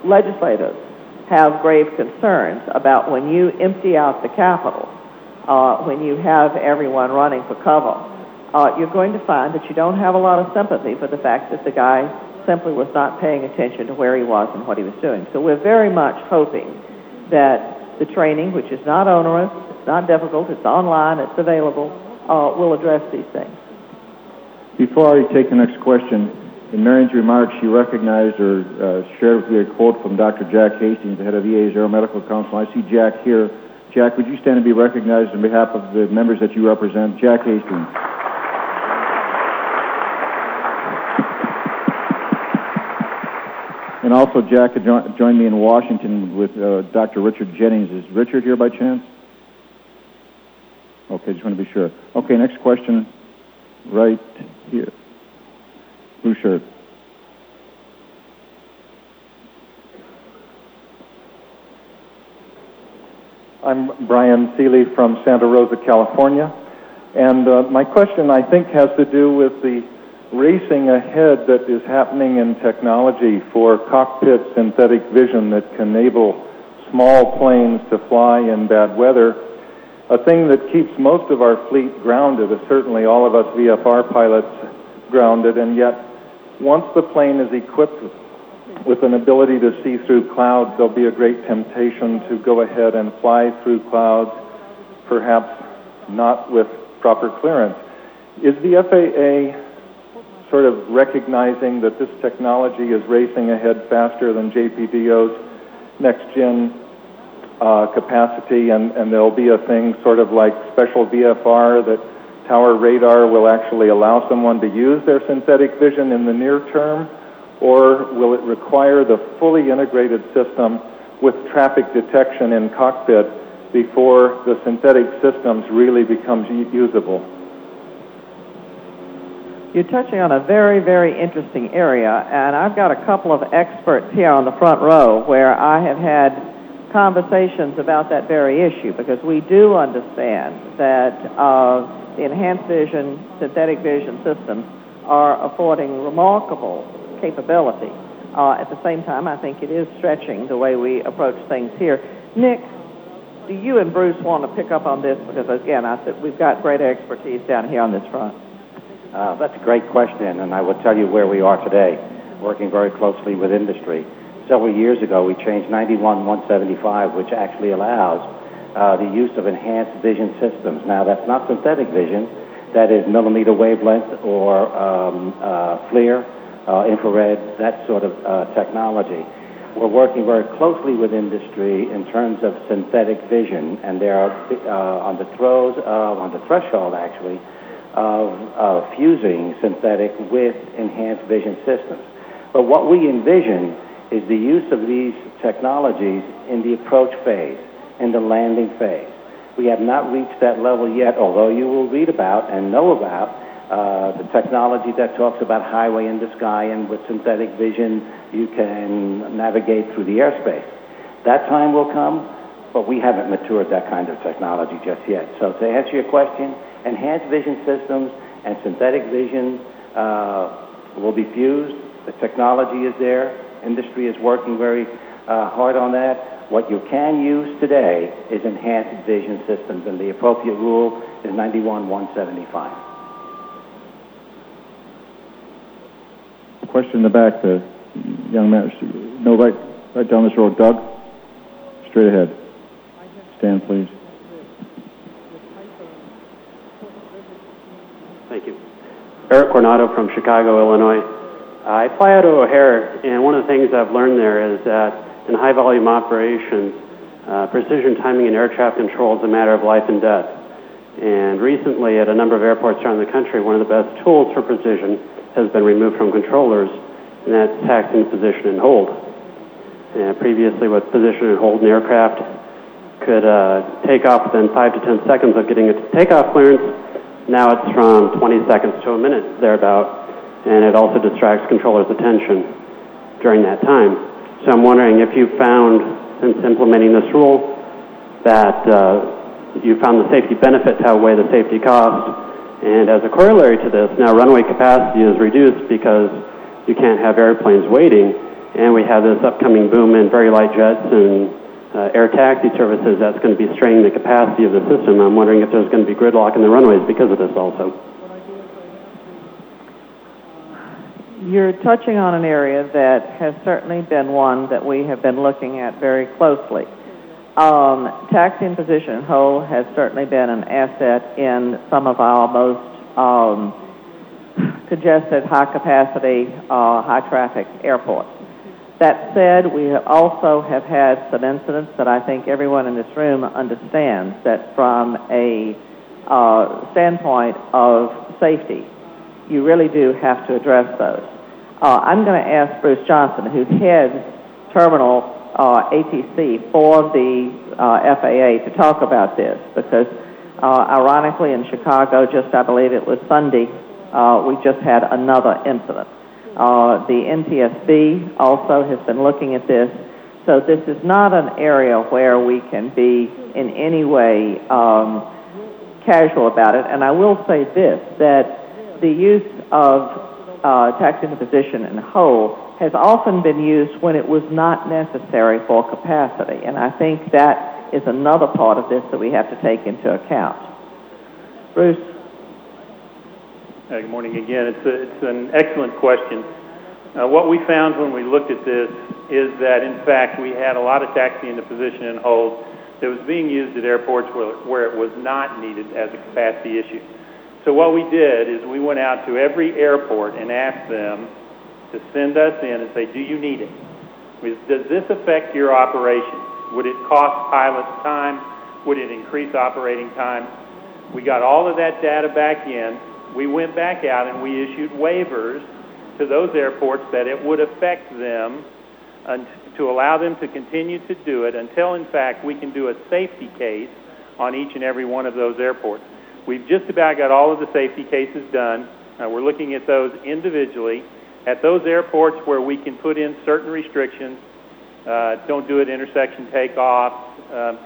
legislators have grave concerns about when you empty out the Capitol, uh, when you have everyone running for cover, uh, you're going to find that you don't have a lot of sympathy for the fact that the guy simply was not paying attention to where he was and what he was doing. So we're very much hoping that the training, which is not onerous, it's not difficult, it's online, it's available, uh, will address these things. Before I take the next question, in Marion's remarks, she recognized or uh, shared with me a quote from Doctor Jack Hastings, the head of E A's Aeromedical Council. I see Jack here. Jack, would you stand and be recognized on behalf of the members that you represent? Jack Hastings. And also, Jack had jo- joined me in Washington with uh, Doctor Richard Jennings. Is Richard here by chance? Okay, just want to be sure. Okay, next question right here. Blue shirt. I'm Brian Seeley from Santa Rosa, California. And uh, my question, I think, has to do with the racing ahead that is happening in technology for cockpit synthetic vision that can enable small planes to fly in bad weather. A thing that keeps most of our fleet grounded is certainly all of us V F R pilots grounded, and yet once the plane is equipped with an ability to see through clouds, there'll be a great temptation to go ahead and fly through clouds, perhaps not with proper clearance. Is the F A A sort of recognizing that this technology is racing ahead faster than J P D O's next-gen uh, capacity, and, and there'll be a thing sort of like special V F R that tower radar will actually allow someone to use their synthetic vision in the near term, or will it require the fully integrated system with traffic detection in cockpit before the synthetic systems really becomes usable? You're touching on a very, very interesting area, and I've got a couple of experts here on the front row where I have had conversations about that very issue, because we do understand that uh, the enhanced vision, synthetic vision systems are affording remarkable capability. Uh, at the same time, I think it is stretching the way we approach things here. Nick, do you and Bruce want to pick up on this? Because, again, I said we've got great expertise down here on this front. Uh, that's a great question, and I will tell you where we are today, working very closely with industry. Several years ago, we changed ninety-one one seventy-five, which actually allows uh, the use of enhanced vision systems. Now, that's not synthetic vision. That is millimeter wavelength or um, uh, FLIR, uh, infrared, that sort of uh, technology. We're working very closely with industry in terms of synthetic vision, and they are uh, on the throes of, on the threshold, actually, of uh, fusing synthetic with enhanced vision systems. But what we envision is the use of these technologies in the approach phase, in the landing phase. We have not reached that level yet, although you will read about and know about uh, the technology that talks about highway in the sky, and with synthetic vision you can navigate through the airspace. That time will come, but we haven't matured that kind of technology just yet. So to answer your question, enhanced vision systems and synthetic vision uh, will be fused. The technology is there. Industry is working very uh, hard on that. What you can use today is enhanced vision systems, and the appropriate rule is ninety-one one seventy-five. Question in the back, the young man. No, right, right down this road. Doug, straight ahead. Stand, please. Thank you. Eric Coronado from Chicago, Illinois. I fly out of O'Hare, and one of the things I've learned there is that in high-volume operations, uh, precision timing and air traffic control is a matter of life and death. And recently, at a number of airports around the country, one of the best tools for precision has been removed from controllers, and that's taxing position and hold. And previously, with position and hold, an aircraft could uh, take off within five to ten seconds of getting its takeoff clearance. Now it's from twenty seconds to a minute, thereabout, and it also distracts controllers' attention during that time. So I'm wondering if you found, since implementing this rule, that uh, you found the safety benefit to outweigh the safety cost. And as a corollary to this, now runway capacity is reduced because you can't have airplanes waiting, and we have this upcoming boom in very light jets and uh, air taxi services that's going to be straining the capacity of the system. I'm wondering if there's going to be gridlock in the runways because of this also. You're touching on an area that has certainly been one that we have been looking at very closely. Um, taxi in position and hold has certainly been an asset in some of our most um, congested, high-capacity, uh, high-traffic airports. That said, we have also have had some incidents that I think everyone in this room understands that from a uh, standpoint of safety, you really do have to address those. Uh, I'm going to ask Bruce Johnson, who heads Terminal uh, A T C for the uh, F A A, to talk about this, because uh, ironically in Chicago, just I believe it was Sunday, uh, we just had another incident. Uh, the N T S B also has been looking at this, so this is not an area where we can be in any way um, casual about it. And I will say this, that the use of uh, taxi in position and hold has often been used when it was not necessary for capacity, and I think that is another part of this that we have to take into account. Bruce? Uh, good morning again. It's, a, it's an excellent question. Uh, what we found when we looked at this is that, in fact, we had a lot of taxi into position and hold that was being used at airports where, where it was not needed as a capacity issue. So what we did is we went out to every airport and asked them to send us in and say, do you need it? Does this affect your operations? Would it cost pilots time? Would it increase operating time? We got all of that data back in. We went back out and we issued waivers to those airports that it would affect them and to allow them to continue to do it until, in fact, we can do a safety case on each and every one of those airports. We've just about got all of the safety cases done. Uh, we're looking at those individually. At those airports where we can put in certain restrictions, uh, don't do it intersection takeoffs, um,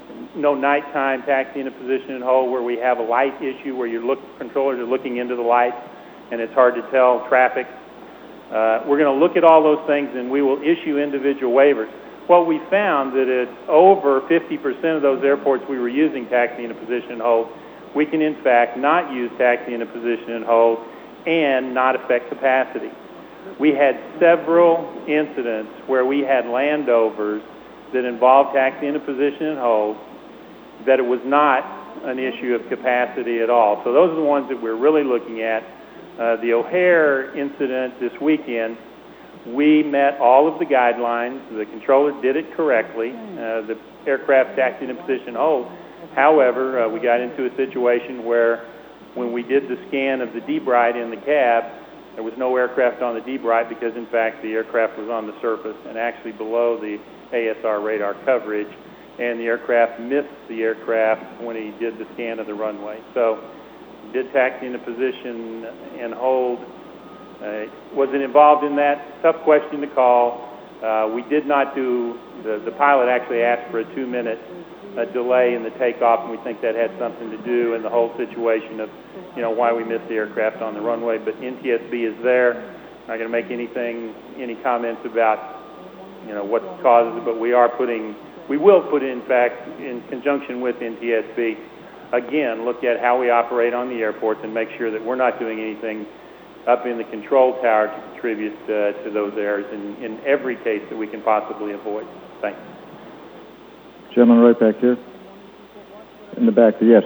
no nighttime taxi in a position and hold where we have a light issue where your look, controllers are looking into the lights and it's hard to tell traffic. Uh, we're going to look at all those things and we will issue individual waivers. What we found that at over fifty percent of those airports we were using taxi in a position and hold, we can in fact not use taxi in a position and hold and not affect capacity. We had several incidents where we had landovers that involved taxi in a position and hold that it was not an issue of capacity at all. So those are the ones that we're really looking at. Uh, the O'Hare incident this weekend, we met all of the guidelines. The controller did it correctly. Uh, the aircraft taxied in a position and hold. However, uh, we got into a situation where when we did the scan of the D-Bright in the cab, there was no aircraft on the D-Bright because, in fact, the aircraft was on the surface and actually below the A S R radar coverage, and the aircraft missed the aircraft when he did the scan of the runway. So did taxi in a position and hold. Uh, was it involved in that? Tough question to call. Uh, we did not do, the, the pilot actually asked for a two-minute uh, delay in the takeoff, and we think that had something to do in the whole situation of, you know, why we missed the aircraft on the runway. But N T S B is there. I'm not going to make anything, any comments about, you know, what causes it, but we are putting, we will put, in fact, in conjunction with N T S B, again, look at how we operate on the airports and make sure that we're not doing anything up in the control tower to contribute uh, to those errors in, in every case that we can possibly avoid. Thanks. Gentleman right back here. In the back, yes.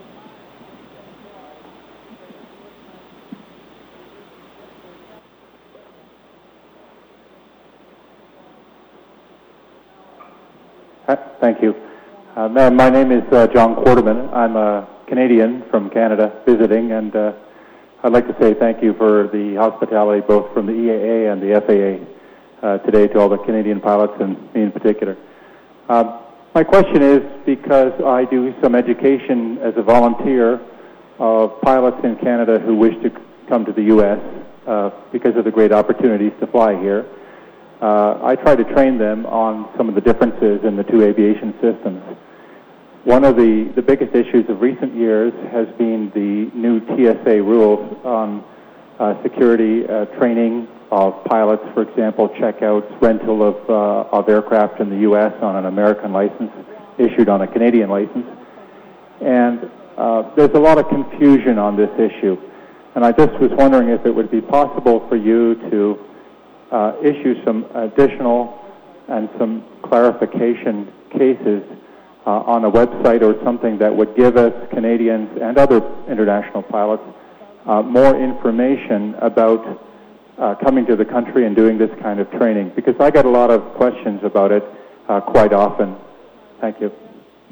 Thank you. Uh, ma'am, my name is uh, John Quarterman. I'm a Canadian from Canada visiting, and uh, I'd like to say thank you for the hospitality both from the E A A and the F A A uh, today to all the Canadian pilots and me in particular. Um, my question is because I do some education as a volunteer of pilots in Canada who wish to come to the U S uh, because of the great opportunities to fly here. Uh, I try to train them on some of the differences in the two aviation systems. One of the, the biggest issues of recent years has been the new T S A rules on uh, security uh, training of pilots, for example, checkouts, rental of, uh, of aircraft in the U S on an American license, issued on a Canadian license. And uh, there's a lot of confusion on this issue. And I just was wondering if it would be possible for you to uh, issue some additional and some clarification cases uh, on a website or something that would give us, Canadians and other international pilots, uh, more information about uh, coming to the country and doing this kind of training. Because I get a lot of questions about it uh, quite often. Thank you.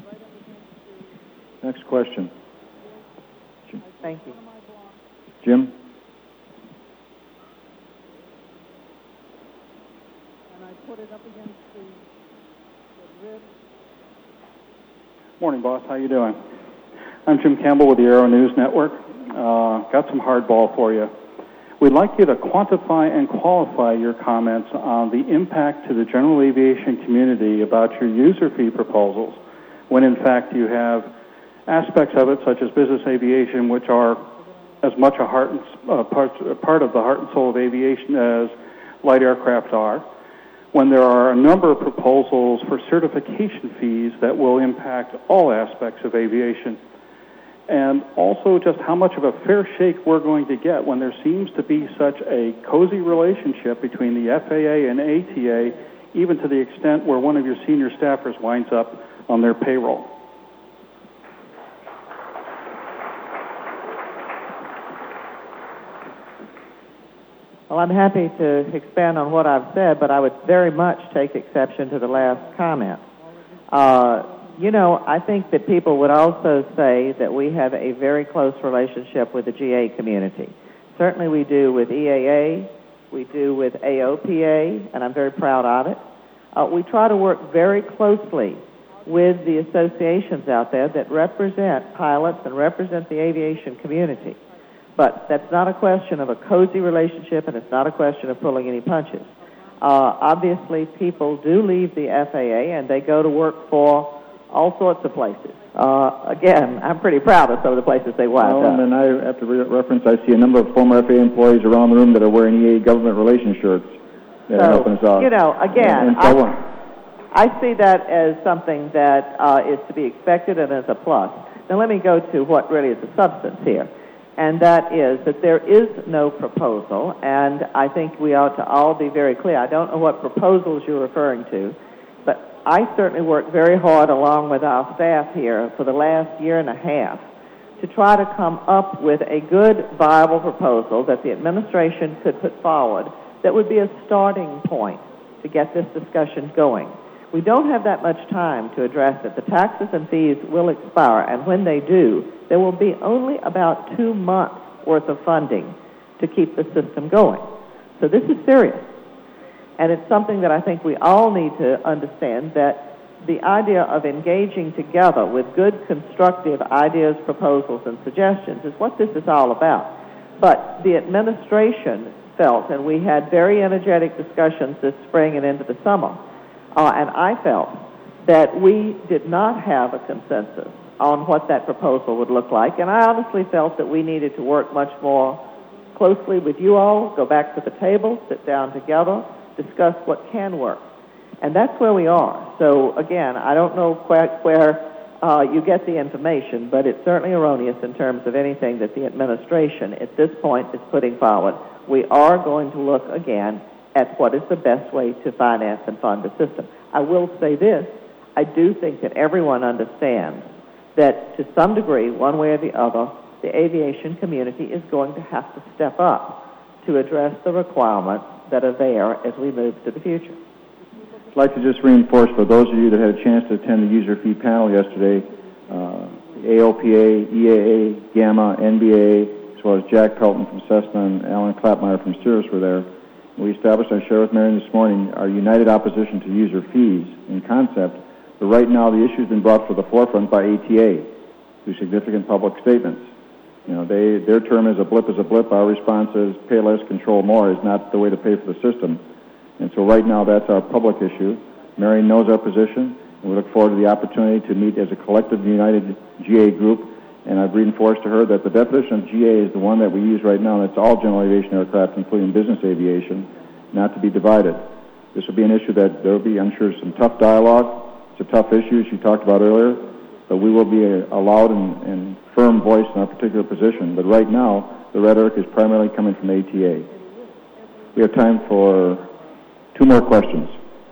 Next question. Thank you. Jim? Morning, boss. How you doing? I'm Jim Campbell with the Aero News Network. Uh, got some hardball for you. We'd like you to quantify and qualify your comments on the impact to the general aviation community about your user fee proposals, when in fact you have aspects of it, such as business aviation, which are as much a heart and, uh, part, a part of the heart and soul of aviation as light aircraft are, when there are a number of proposals for certification fees that will impact all aspects of aviation, and also just how much of a fair shake we're going to get when there seems to be such a cozy relationship between the F A A and A T A, even to the extent where one of your senior staffers winds up on their payroll. Well, I'm happy to expand on what I've said, but I would very much take exception to the last comment. Uh, you know, I think that people would also say that we have a very close relationship with the G A community. Certainly we do with E A A, we do with A O P A, and I'm very proud of it. Uh, we try to work very closely with the associations out there that represent pilots and represent the aviation community. But that's not a question of a cozy relationship, and it's not a question of pulling any punches. Uh, obviously, people do leave the F A A, and they go to work for all sorts of places. Uh, again, I'm pretty proud of some of the places they wind well, uh, up. And then I, at the re- reference, I see a number of former F A A employees around the room that are wearing E A government relation shirts that so, are helping us out. You know, again, and, and so I, I see that as something that uh, is to be expected and as a plus. Now, let me go to what really is the substance here. And that is that there is no proposal, and I think we ought to all be very clear. I don't know what proposals you're referring to, but I certainly worked very hard along with our staff here for the last year and a half to try to come up with a good, viable proposal that the administration could put forward that would be a starting point to get this discussion going. We don't have that much time to address it. The taxes and fees will expire, and when they do, there will be only about two months worth of funding to keep the system going. So this is serious. And it's something that I think we all need to understand, that the idea of engaging together with good, constructive ideas, proposals, and suggestions is what this is all about. But the administration felt, and we had very energetic discussions this spring and into the summer, Uh, and I felt that we did not have a consensus on what that proposal would look like. And I honestly felt that we needed to work much more closely with you all, go back to the table, sit down together, discuss what can work. And that's where we are. So, again, I don't know quite where uh, you get the information, but it's certainly erroneous in terms of anything that the administration at this point is putting forward. We are going to look again at what is the best way to finance and fund the system. I will say this, I do think that everyone understands that to some degree, one way or the other, the aviation community is going to have to step up to address the requirements that are there as we move to the future. I'd like to just reinforce for those of you that had a chance to attend the user fee panel yesterday, uh, A O P A, E A A, Gamma, N B A, as well as Jack Pelton from Cessna and Alan Clapmeyer from Cirrus were there. We established, I shared with Marion this morning, our united opposition to user fees in concept, but right now the issue has been brought to the forefront by A T A through significant public statements. You know, they, their term is a blip is a blip. Our response is pay less, control more is not the way to pay for the system. And so right now that's our public issue. Marion knows our position, and we look forward to the opportunity to meet as a collective united G A group and I've reinforced to her that the definition of G A is the one that we use right now, and it's all general aviation aircraft, including business aviation, not to be divided. This will be an issue that there will be, I'm sure, some tough dialogue. It's a tough issue, as you talked about earlier, but we will be a, a loud and, and firm voice in our particular position. But right now, the rhetoric is primarily coming from the A T A. We have time for two more questions.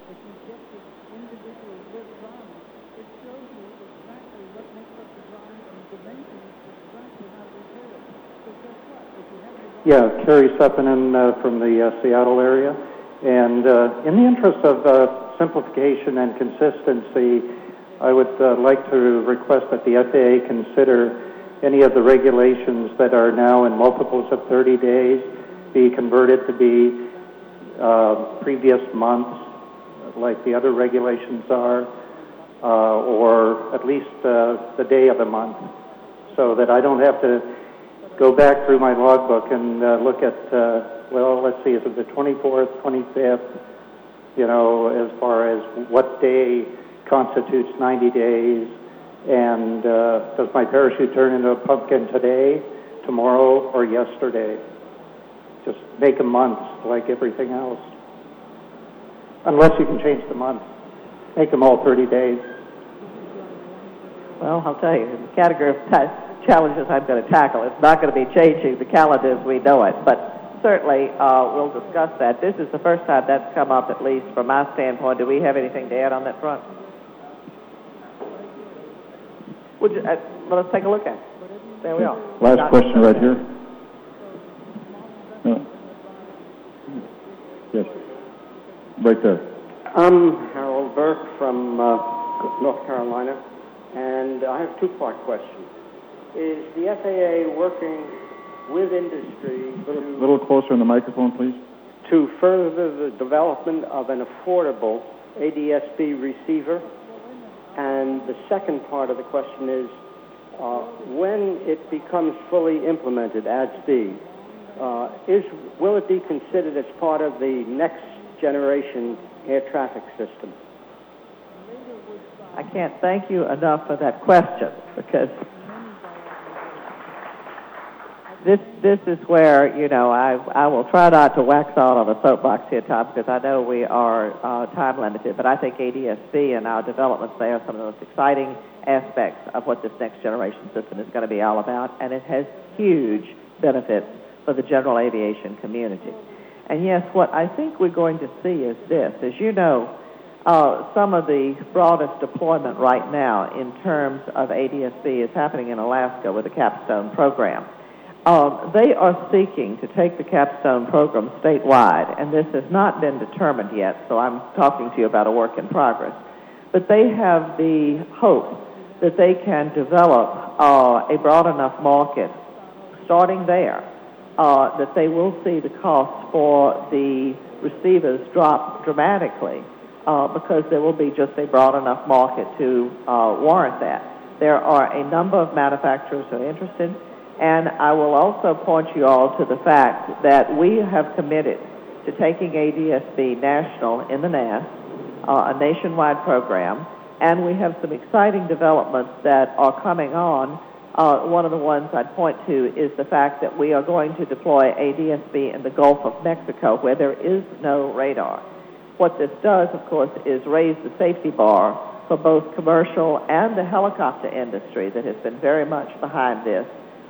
Yeah, Kerry Sepinen uh, from the uh, Seattle area. And uh, in the interest of uh, simplification and consistency, I would uh, like to request that the F A A consider any of the regulations that are now in multiples of thirty days be converted to be uh, previous months, like the other regulations are, uh, or at least uh, the day of the month, so that I don't have to go back through my logbook and uh, look at, uh, well, let's see, is it the twenty-fourth, twenty-fifth, you know, as far as what day constitutes ninety days, and uh, does my parachute turn into a pumpkin today, tomorrow, or yesterday? Just make them months like everything else. Unless you can change the month. Make them all thirty days. Well, I'll tell you, the category of t- challenges I'm going to tackle, it's not going to be changing the calendar as we know it, but certainly uh, we'll discuss that. This is the first time that's come up, at least from my standpoint. Do we have anything to add on that front? Would you, uh, let us take a look at it. There we are. Last Not question right here. No. Yes. Right there. I'm Harold Burke from uh, North Carolina, and I have a two-part question. Is the F A A working with industry A little, little closer on the microphone, please. to further the development of an affordable A D S B receiver? And the second part of the question is, uh, when it becomes fully implemented, A D S B, uh, is, will it be considered as part of the next generation air traffic system? I can't thank you enough for that question, because this this is where, you know, I I will try not to wax on on a soapbox here, Tom, because I know we are uh, time limited, but I think A D S B and our developments there are some of the most exciting aspects of what this next generation system is going to be all about, and it has huge benefits for the general aviation community. And yes, what I think we're going to see is this. As you know, uh, some of the broadest deployment right now in terms of A D S B is happening in Alaska with the Capstone program. Um, they are seeking to take the Capstone program statewide, and this has not been determined yet, so I'm talking to you about a work in progress. But they have the hope that they can develop uh, a broad enough market starting there uh, that they will see the cost for the receivers drop dramatically uh, because there will be just a broad enough market to uh, warrant that. There are a number of manufacturers who are interested. And I will also point you all to the fact that we have committed to taking A D S B national in the N A S, uh, a nationwide program, and we have some exciting developments that are coming on. Uh, one of the ones I'd point to is the fact that we are going to deploy A D S B in the Gulf of Mexico, where there is no radar. What this does, of course, is raise the safety bar for both commercial and the helicopter industry that has been very much behind this.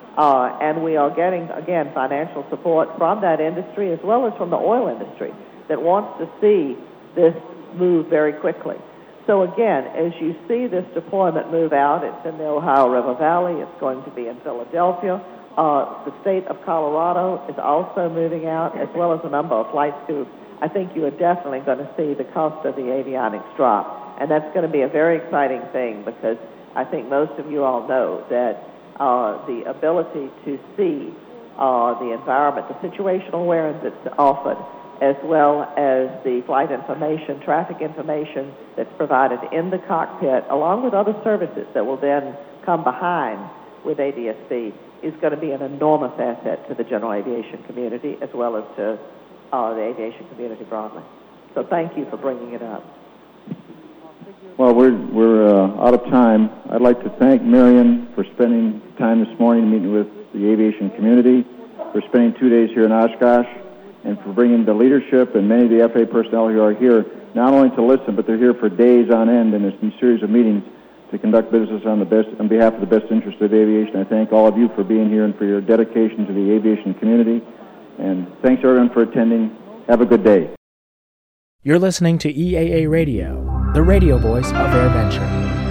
Uh, and we are getting, again, financial support from that industry as well as from the oil industry that wants to see this move very quickly. So again, as you see this deployment move out, it's in the Ohio River Valley, it's going to be in Philadelphia. Uh, the state of Colorado is also moving out, as well as a number of flight schools. I think you are definitely going to see the cost of the avionics drop. And that's going to be a very exciting thing, because I think most of you all know that Uh, the ability to see uh, the environment, the situational awareness that's offered, as well as the flight information, traffic information that's provided in the cockpit, along with other services that will then come behind with A D S B, is going to be an enormous asset to the general aviation community, as well as to uh, the aviation community broadly. So thank you for bringing it up. Well, we're, we're uh, out of time. I'd like to thank Marion for spending time this morning meeting with the aviation community, for spending two days here in Oshkosh, and for bringing the leadership and many of the F A A personnel who are here not only to listen, but they're here for days on end in a series of meetings to conduct business on the best, on behalf of the best interest of aviation. I thank all of you for being here and for your dedication to the aviation community. And thanks everyone for attending. Have a good day. You're listening to E A A Radio, the radio voice of AirVenture.